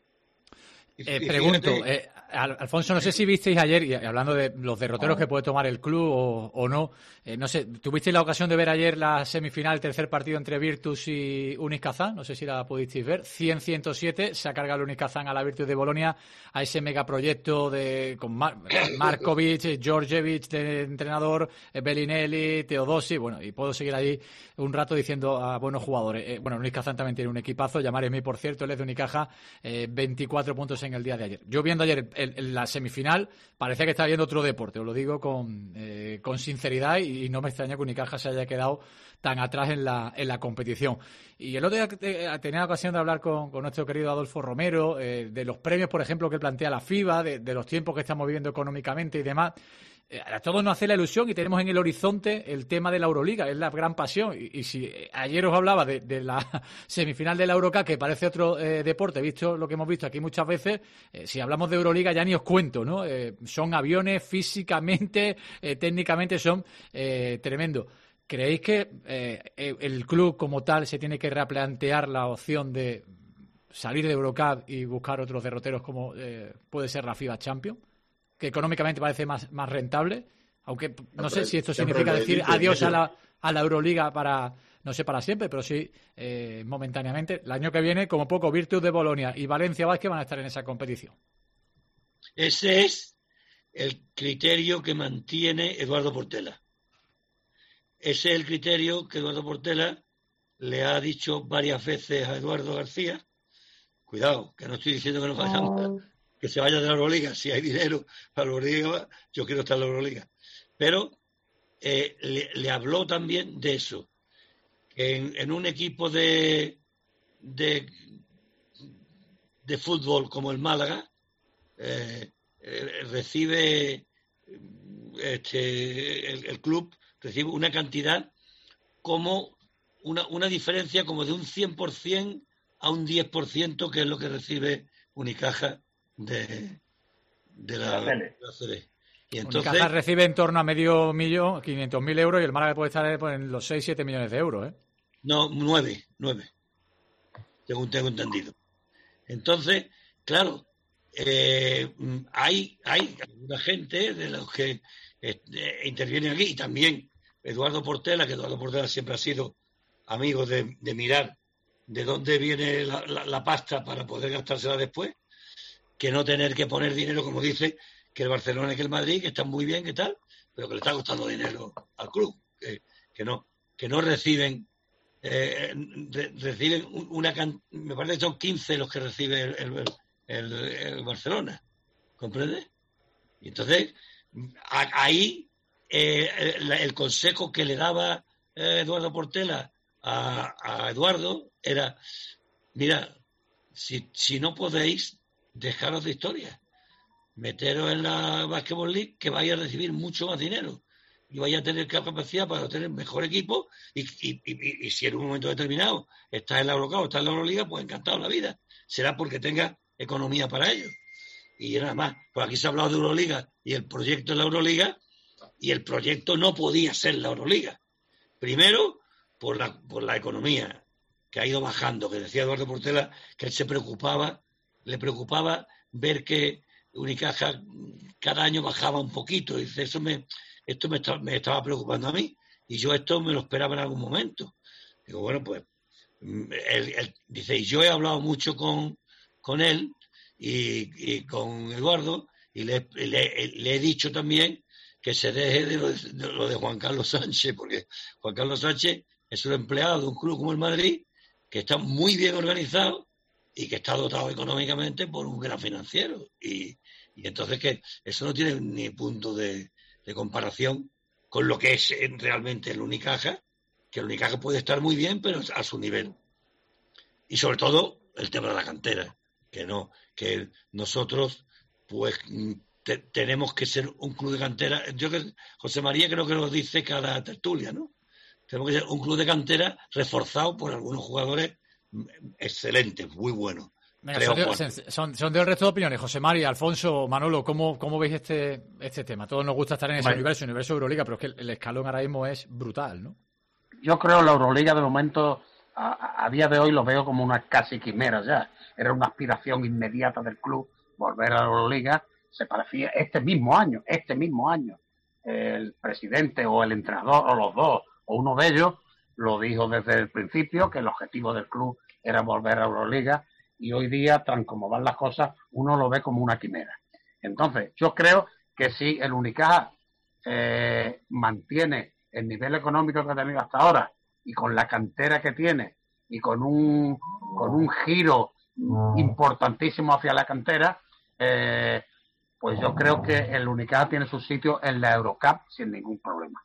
Pregunto, Alfonso, no sé si visteis ayer, y hablando de los derroteros que puede tomar el club o no, no sé, ¿tuvisteis la ocasión de ver ayer la semifinal, el tercer partido entre Virtus y Unics Kazán? No sé si la pudisteis ver. 100-107, se ha cargado el Unics Kazán a la Virtus de Bolonia, a ese megaproyecto con Markovic, Georgievich de entrenador, Bellinelli, Teodosi, bueno, y puedo seguir ahí un rato diciendo a buenos jugadores. Bueno, Unics Kazán también tiene un equipazo, Llamaremi, por cierto, él es de Unicaja, 24 puntos en el día de ayer. Yo viendo ayer la semifinal, parecía que estaba viendo otro deporte, os lo digo con sinceridad, y no me extraña que Unicaja se haya quedado tan atrás en la competición. Y el otro día tenía la ocasión de hablar con nuestro querido Adolfo Romero, de los premios, por ejemplo, que plantea la FIBA, de los tiempos que estamos viviendo económicamente y demás. A todos nos hace la ilusión y tenemos en el horizonte el tema de la Euroliga, es la gran pasión. Y si ayer os hablaba de la semifinal de la Eurocup, que parece otro deporte, visto lo que hemos visto aquí muchas veces, si hablamos de Euroliga ya ni os cuento, ¿no? Son aviones físicamente, técnicamente son tremendo. ¿Creéis que el club como tal se tiene que replantear la opción de salir de Eurocup y buscar otros derroteros como puede ser la FIBA Champions? Que económicamente parece más rentable, aunque no sé si esto significa decir adiós a la Euroliga para siempre, pero sí momentáneamente. El año que viene, como poco, Virtus de Bolonia y Valencia Basket van a estar en esa competición. Ese es el criterio que mantiene Eduardo Portela. Ese es el criterio que Eduardo Portela le ha dicho varias veces a Eduardo García. Cuidado, que no estoy diciendo que no vayamos que se vaya de la Euroliga. Si hay dinero para la Euroliga, yo quiero estar en la Euroliga. Pero le habló también de eso, que en un equipo de fútbol como el Málaga, recibe el club recibe una cantidad como una diferencia como de un 100% a un 10%, que es lo que recibe Unicaja de la CL. Y entonces Unicaja recibe en torno a medio millón, 500.000 euros, y el Málaga puede estar en los 6-7 millones de euros, ¿eh? No, 9, según tengo entendido. Entonces, claro, hay alguna gente de los que intervienen aquí, y también Eduardo Portela, que Eduardo Portela siempre ha sido amigo de mirar de dónde viene la pasta para poder gastársela después, que no tener que poner dinero, como dice, que el Barcelona y que el Madrid, que están muy bien, que tal, pero que le está costando dinero al club, que no reciben, reciben me parece que son 15 los que recibe el Barcelona, ¿comprende? Y entonces, ahí el consejo que le daba Eduardo Portela a Eduardo era: mira, si no podéis, dejaros de historia, meteros en la Basketball League, que vais a recibir mucho más dinero y vais a tener capacidad para tener mejor equipo, y si en un momento determinado estás en la Eurocup o estás en la Euroliga, pues encantado la vida, será porque tengas economía para ello. Y nada más, pues aquí se ha hablado de Euroliga y el proyecto de la Euroliga, y el proyecto no podía ser la Euroliga. Primero, por la economía, que ha ido bajando, que decía Eduardo Portela que él le preocupaba ver que Unicaja cada año bajaba un poquito. Y dice, esto me estaba preocupando a mí, y yo esto me lo esperaba en algún momento. Digo, bueno, pues él dice, y yo he hablado mucho con él y con Eduardo, y le he dicho también que se deje de lo de Juan Carlos Sánchez, porque Juan Carlos Sánchez es un empleado de un club como el Madrid, que está muy bien organizado, y que está dotado económicamente por un gran financiero. Y entonces que eso no tiene ni punto de comparación con lo que es realmente el Unicaja, que el Unicaja puede estar muy bien, pero a su nivel. Y sobre todo el tema de la cantera, que nosotros pues tenemos que ser un club de cantera. José María creo que lo dice cada tertulia, ¿no? Tenemos que ser un club de cantera reforzado por algunos jugadores excelentes, muy buenos. Venga, son del resto de opiniones. José María, Alfonso, Manolo, ¿cómo veis este tema? Todos nos gusta estar en ese universo Euroliga, pero es que el escalón ahora mismo es brutal, ¿no? Yo creo la Euroliga de momento, a día de hoy lo veo como una casi quimera ya. Era una aspiración inmediata del club volver a la Euroliga. Se parecía este mismo año, el presidente o el entrenador o los dos o uno de ellos lo dijo desde el principio que el objetivo del club era volver a la Euroliga, y hoy día, tan como van las cosas, uno lo ve como una quimera. Entonces, yo creo que si el Unicaja mantiene el nivel económico que ha tenido hasta ahora, y con la cantera que tiene, y con un giro importantísimo hacia la cantera, pues yo creo que el Unicaja tiene su sitio en la Eurocup sin ningún problema.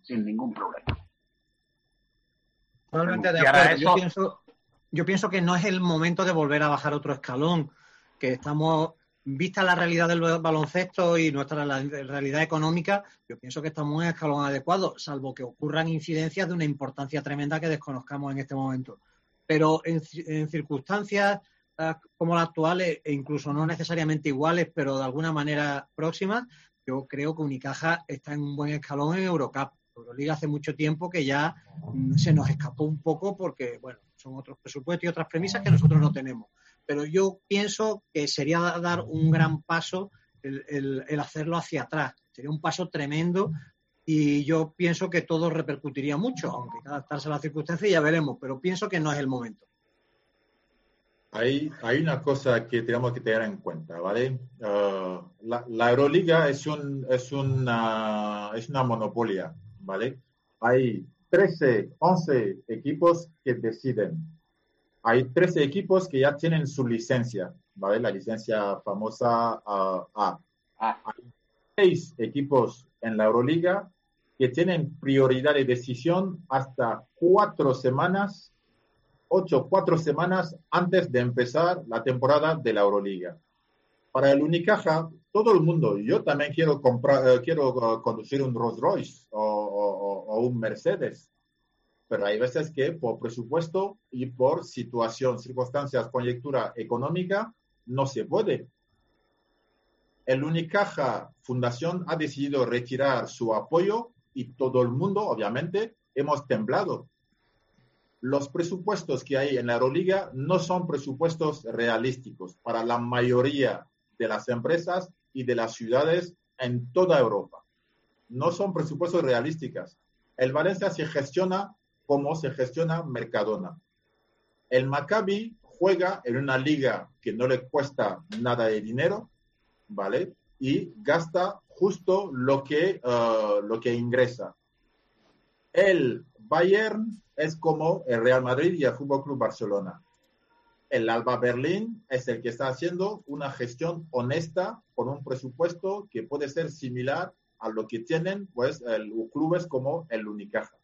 Totalmente de acuerdo. Yo pienso que no es el momento de volver a bajar otro escalón, que estamos, vista la realidad del baloncesto y nuestra realidad económica, yo pienso que estamos en un escalón adecuado, salvo que ocurran incidencias de una importancia tremenda que desconozcamos en este momento. Pero en circunstancias como las actuales, e incluso no necesariamente iguales, pero de alguna manera próximas, yo creo que Unicaja está en un buen escalón en Eurocup. Euroliga hace mucho tiempo que ya se nos escapó un poco porque, bueno, son otros presupuestos y otras premisas que nosotros no tenemos. Pero yo pienso que sería dar un gran paso el hacerlo hacia atrás. Sería un paso tremendo y yo pienso que todo repercutiría mucho, aunque hay que adaptarse a las circunstancias y ya veremos, pero pienso que no es el momento. Hay una cosa que tenemos que tener en cuenta, ¿vale? La Euroliga es una monopolia, ¿vale? Hay 11 equipos que deciden. Hay 13 equipos que ya tienen su licencia, ¿vale? La licencia famosa A. Hay 6 equipos en la Euroliga que tienen prioridad de decisión hasta 4 semanas antes de empezar la temporada de la Euroliga. Para el Unicaja, todo el mundo, yo también quiero conducir un Rolls Royce o un Mercedes, pero hay veces que por presupuesto y por circunstancias, coyuntura económica, no se puede. El Unicaja Fundación ha decidido retirar su apoyo y todo el mundo, obviamente, hemos temblado. Los presupuestos que hay en la Euroliga no son presupuestos realísticos para la mayoría de las empresas y de las ciudades en toda Europa. No son presupuestos realísticos. El Valencia se gestiona como se gestiona Mercadona. El Maccabi juega en una liga que no le cuesta nada de dinero, ¿vale? Y gasta justo lo que ingresa. El Bayern es como el Real Madrid y el Fútbol Club Barcelona. El Alba Berlín es el que está haciendo una gestión honesta con un presupuesto que puede ser similar a lo que tienen pues clubes como el Unicaja.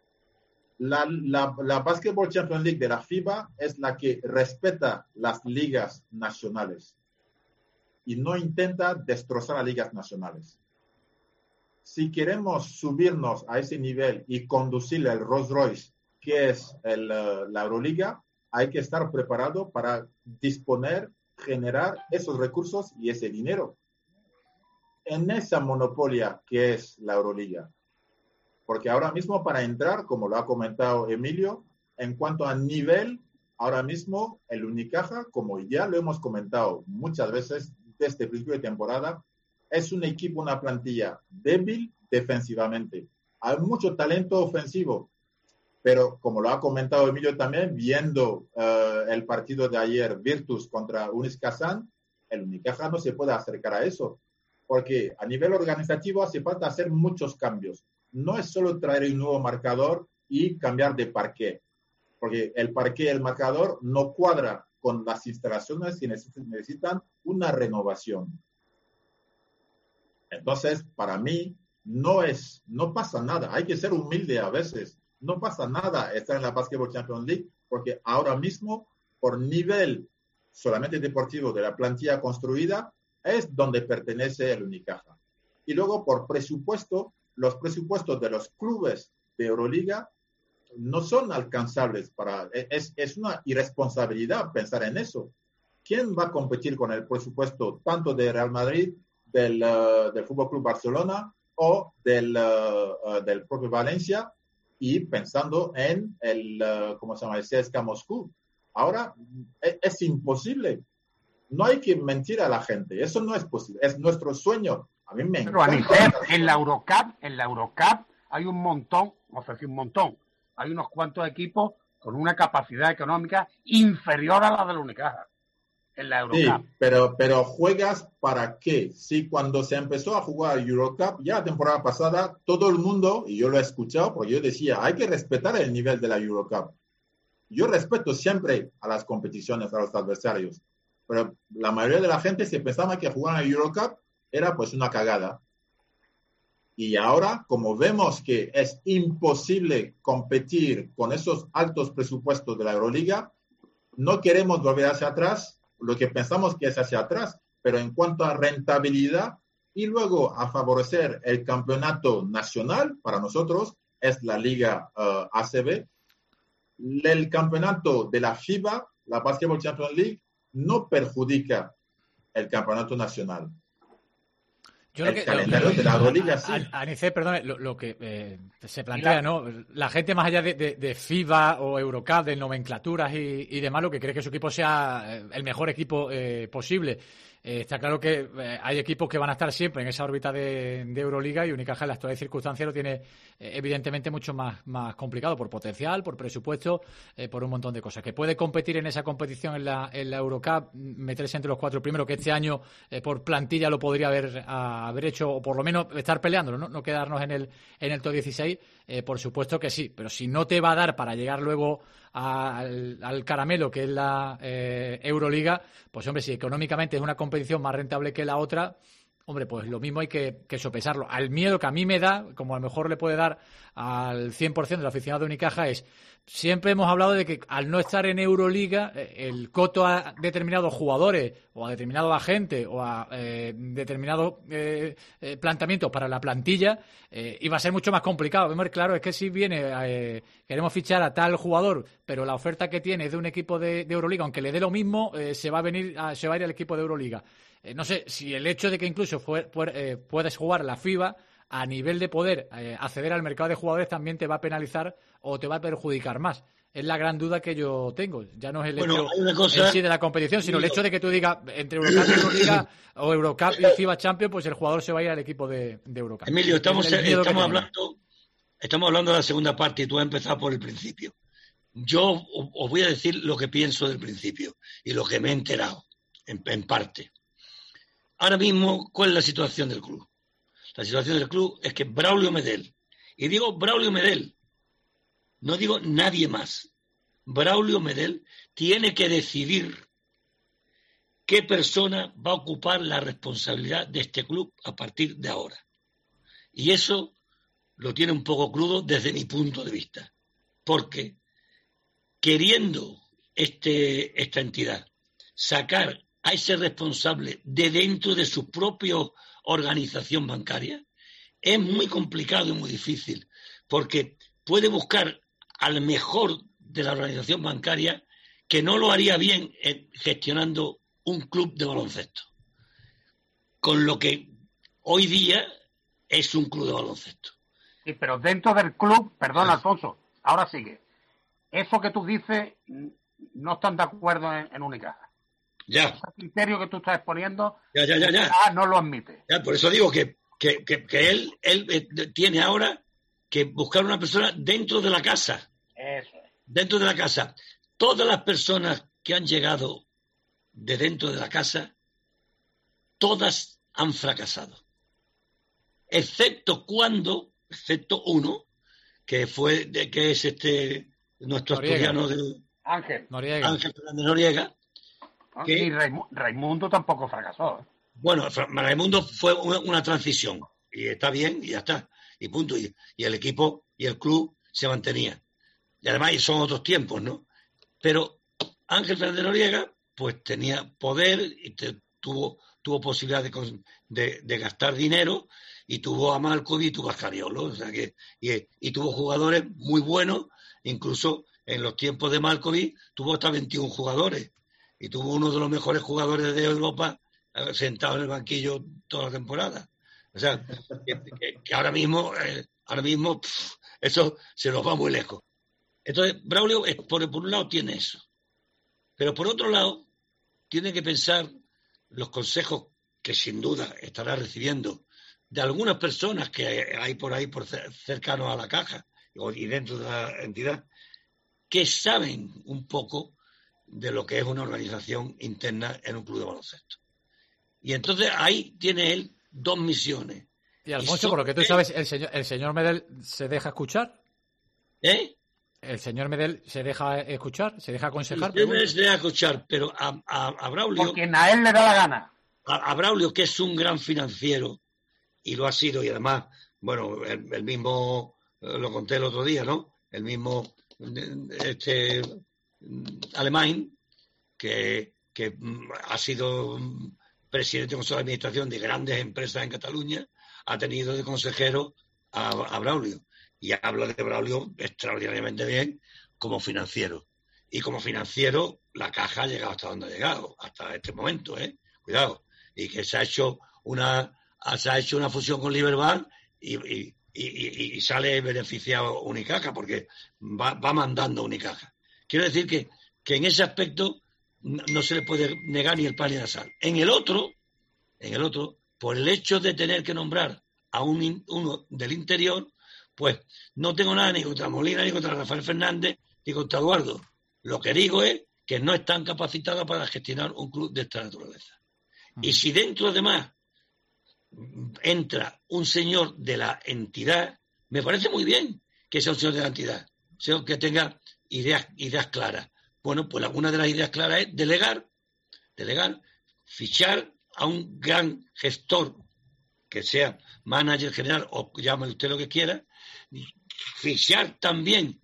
La Basketball Champions League de la FIBA es la que respeta las ligas nacionales y no intenta destrozar las ligas nacionales. Si queremos subirnos a ese nivel y conducir el Rolls Royce, que es la Euroliga, hay que estar preparado para generar esos recursos y ese dinero en esa monopolia que es la Euroliga. Porque ahora mismo para entrar, como lo ha comentado Emilio, en cuanto a nivel, ahora mismo el Unicaja, como ya lo hemos comentado muchas veces desde el principio de temporada, es un equipo, una plantilla débil defensivamente. Hay mucho talento ofensivo, pero como lo ha comentado Emilio también, viendo el partido de ayer, Virtus contra Unis Kazán, el Unicaja no se puede acercar a eso, porque a nivel organizativo hace falta hacer muchos cambios. No es solo traer un nuevo marcador y cambiar de parqué, porque el parqué y el marcador no cuadra con las instalaciones que necesitan una renovación. Entonces, para mí, no pasa nada. Hay que ser humilde a veces. No pasa nada estar en la Basketball Champions League, porque ahora mismo, por nivel solamente deportivo de la plantilla construida, es donde pertenece el Unicaja. Y luego, por presupuesto, los presupuestos de los clubes de Euroliga no son alcanzables. Es una irresponsabilidad pensar en eso. ¿Quién va a competir con el presupuesto tanto de Real Madrid, del Fútbol Club Barcelona o del propio Valencia, y pensando en el CSKA Moscú? Ahora es imposible. No hay que mentir a la gente. Eso no es posible. Es nuestro sueño. A mí me encanta. Pero en la Eurocup hay un montón, no sé si un montón, hay unos cuantos equipos con una capacidad económica inferior a la del Unicaja. En la Eurocup. Sí, pero ¿juegas para qué? Si cuando se empezó a jugar Eurocup, ya la temporada pasada, todo el mundo, y yo lo he escuchado, porque yo decía, hay que respetar el nivel de la Eurocup. Yo respeto siempre a las competiciones, a los adversarios, pero la mayoría de la gente se pensaba que jugar a Eurocup era pues una cagada. Y ahora, como vemos que es imposible competir con esos altos presupuestos de la Euroliga, no queremos volver hacia atrás, lo que pensamos que es hacia atrás, pero en cuanto a rentabilidad y luego a favorecer el campeonato nacional, para nosotros es la Liga ACB. El campeonato de la FIBA, la Basketball Champions League, no perjudica el campeonato nacional. Calendario de la Euroliga, sí. Anice, perdón, lo que se plantea, ¿no? La gente más allá de FIBA o Eurocup, de nomenclaturas y demás, lo que cree que su equipo sea el mejor equipo posible. Está claro que hay equipos que van a estar siempre en esa órbita de Euroliga, y Unicaja en las actuales circunstancias lo tiene evidentemente mucho más complicado por potencial, por presupuesto, por un montón de cosas. Que puede competir en esa competición en la Eurocup, meterse entre los 4 primeros, que este año por plantilla lo podría haber hecho, o por lo menos estar peleándolo, no quedarnos en el top 16, por supuesto que sí, pero si no te va a dar para llegar luego al caramelo que es la Euroliga, pues hombre, si económicamente es una competición más rentable que la otra, hombre, pues lo mismo hay que sopesarlo. Al miedo que a mí me da, como a lo mejor le puede dar al 100% del aficionado de Unicaja, es, siempre hemos hablado de que al no estar en Euroliga, el coto a determinados jugadores o a determinado agente o a determinados planteamientos para la plantilla iba a ser mucho más complicado. Vemos, claro, es que si viene, queremos fichar a tal jugador, pero la oferta que tiene es de un equipo de Euroliga, aunque le dé lo mismo, se va a ir al equipo de Euroliga. No sé si el hecho de que incluso puedes jugar la FIBA a nivel de poder acceder al mercado de jugadores también te va a penalizar o te va a perjudicar más. Es la gran duda que yo tengo. Ya no es el hecho en sí de la competición, sino el hecho de que tú digas entre Eurocup y Euroliga o Eurocup y FIBA Champions, pues el jugador se va a ir al equipo de Eurocup. Emilio, estamos hablando de la segunda parte y tú has empezado por el principio. Yo os voy a decir lo que pienso del principio y lo que me he enterado, en parte. Ahora mismo, ¿cuál es la situación del club? La situación del club es que Braulio Medel, y digo Braulio Medel, no digo nadie más, Braulio Medel tiene que decidir qué persona va a ocupar la responsabilidad de este club a partir de ahora. Y eso lo tiene un poco crudo desde mi punto de vista, porque queriendo esta entidad sacar a ese responsable de dentro de su propia organización bancaria, es muy complicado y muy difícil, porque puede buscar al mejor de la organización bancaria que no lo haría bien gestionando un club de baloncesto, con lo que hoy día es un club de baloncesto. Sí, pero dentro del club, perdón, Alfonso, ahora sigue. Eso que tú dices, no están de acuerdo en Unicaja. Ya. Ese criterio que tú estás exponiendo, ya. No lo admite. Ya, por eso digo que él tiene ahora que buscar una persona dentro de la casa. Eso es. Dentro de la casa. Todas las personas que han llegado de dentro de la casa, todas han fracasado. Excepto uno, que es nuestro asturiano Ángel Fernández Noriega, Y Raimundo tampoco fracasó. Bueno, Raimundo fue una transición y está bien y ya está. Y punto. Y el equipo y el club se mantenía. Y además son otros tiempos, ¿no? Pero Ángel Fernández Noriega pues tenía poder y tuvo posibilidad de gastar dinero y tuvo a Malcovy y tuvo a Scariolo. O sea que, y tuvo jugadores muy buenos, incluso en los tiempos de Malcovy tuvo hasta 21 jugadores y tuvo uno de los mejores jugadores de Europa sentado en el banquillo toda la temporada. O sea, que ahora mismo eso se nos va muy lejos. Entonces, Braulio, por un lado, tiene eso. Pero por otro lado, tiene que pensar los consejos que sin duda estará recibiendo de algunas personas que hay por ahí cercanos a la caja y dentro de la entidad, que saben un poco de lo que es una organización interna en un club de baloncesto. Y entonces ahí tiene él dos misiones. Y Alfonso, por lo que tú sabes, ¿el señor Medel se deja escuchar? ¿Eh? ¿El señor Medel se deja escuchar? ¿Se deja aconsejar? Se deja escuchar, pero a Braulio... Porque a él le da la gana. A Braulio, que es un gran financiero, y lo ha sido, y además, bueno, el mismo, lo conté el otro día, ¿no? El mismo alemán, que ha sido presidente de consejo de administración de grandes empresas en Cataluña, ha tenido de consejero a Braulio. Y habla de Braulio extraordinariamente bien como financiero. Y como financiero, la caja ha llegado hasta donde ha llegado, hasta este momento, cuidado. Y que se ha hecho una fusión con Liberbank y sale beneficiado Unicaja, porque va mandando Unicaja. Quiero decir que en ese aspecto no se le puede negar ni el pan ni la sal. En el otro, por el hecho de tener que nombrar a uno del interior, pues no tengo nada ni contra Molina, ni contra Rafael Fernández, ni contra Eduardo. Lo que digo es que no están capacitados para gestionar un club de esta naturaleza. Y si dentro, además, entra un señor de la entidad, me parece muy bien que sea un señor de la entidad, que tenga ideas claras. Bueno, pues una de las ideas claras es delegar, fichar a un gran gestor, que sea manager general o llámale usted lo que quiera, fichar también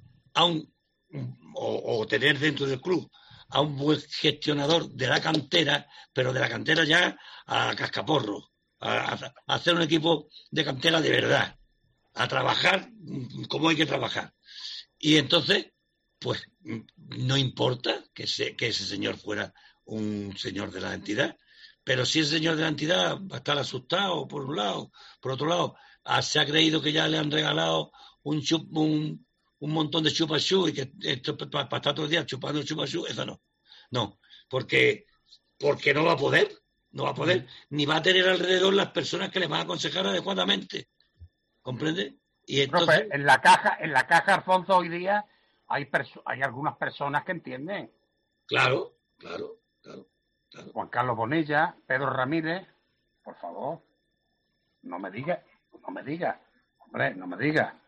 o tener dentro del club a un buen gestionador de la cantera, pero de la cantera ya a cascaporro, a hacer un equipo de cantera de verdad, a trabajar como hay que trabajar. Y entonces, pues no importa que ese señor fuera un señor de la entidad, pero si ese señor de la entidad va a estar asustado por un lado, por otro lado, se ha creído que ya le han regalado un montón de chupachú y que esto para estar todo el día chupando chupachú, eso no. No, porque no va a poder, ni va a tener alrededor las personas que le van a aconsejar adecuadamente. ¿Comprende? Y entonces... en la caja, Alfonso, hoy día hay algunas personas que entienden. Claro. Juan Carlos Bonilla, Pedro Ramírez, por favor, no me diga, hombre, no me diga.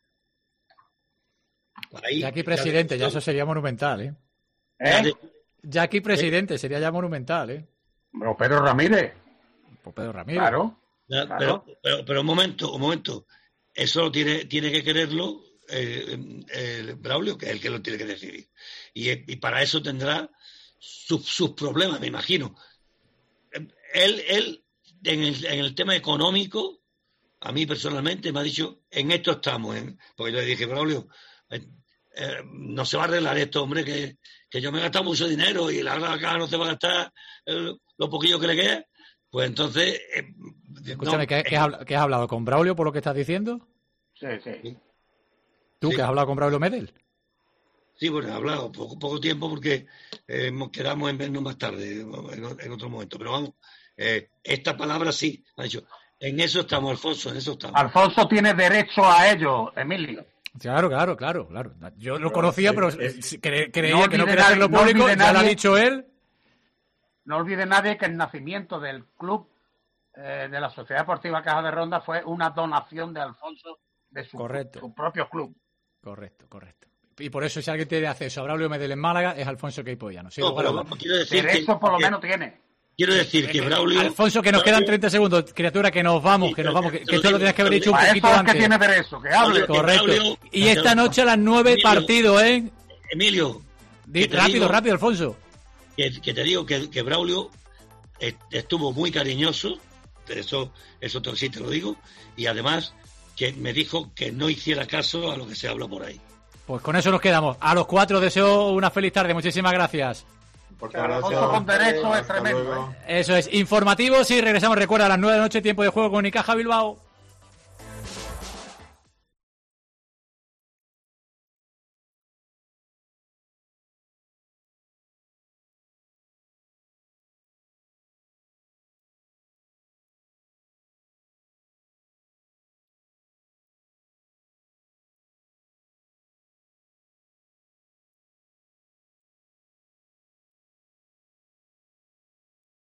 Ya aquí presidente, ya eso sería monumental, Ya aquí presidente, sería ya monumental, Pero Pedro Ramírez. Pues Pedro Ramírez. Claro. Pero un momento. Eso tiene que quererlo Braulio, que es el que lo tiene que decidir. Y para eso tendrá sus problemas, me imagino. Él en el tema económico, a mí personalmente me ha dicho, en esto estamos, porque yo le dije, Braulio, no se va a arreglar esto, hombre, que yo me he gastado mucho dinero y la acá no se va a gastar lo poquillo que le queda. Pues entonces... Escúchame, ¿qué has hablado con Braulio por lo que estás diciendo? Sí. ¿Tú que has hablado con Braulio Medel? Sí, bueno, he hablado poco tiempo porque quedamos en vernos más tarde, en otro momento. Pero vamos, esta palabra sí, ha dicho, en eso estamos, Alfonso, en eso estamos. Alfonso tiene derecho a ello, Emilio. Claro. Yo lo conocía, pero creía que no quería hacerlo público, ya lo ha dicho él. No olvide nadie que el nacimiento del club de la Sociedad Deportiva Caja de Ronda fue una donación de Alfonso de su propio club. Correcto. y por eso si alguien tiene acceso a Braulio Medel en Málaga es Alfonso Queipo Llano. Sí, quiero decir que eso por lo menos tiene. Quiero decir que Braulio... Alfonso, que nos quedan 30 segundos, criatura, que nos vamos, que esto lo tienes que haber dicho un poquito antes. Que tiene derecho, que hable. Correcto. Y esta noche a las 9 partido, ¿eh? Emilio. Rápido, Alfonso. Que te digo que Braulio estuvo muy cariñoso, eso sí te lo digo, y además que me dijo que no hiciera caso a lo que se habla por ahí. Pues con eso nos quedamos. A los 4 deseo una feliz tarde. Muchísimas gracias. Con derecho es tremendo. Eso es. Informativos y regresamos. Recuerda, a las 9 de la noche, tiempo de juego con Unicaja Bilbao.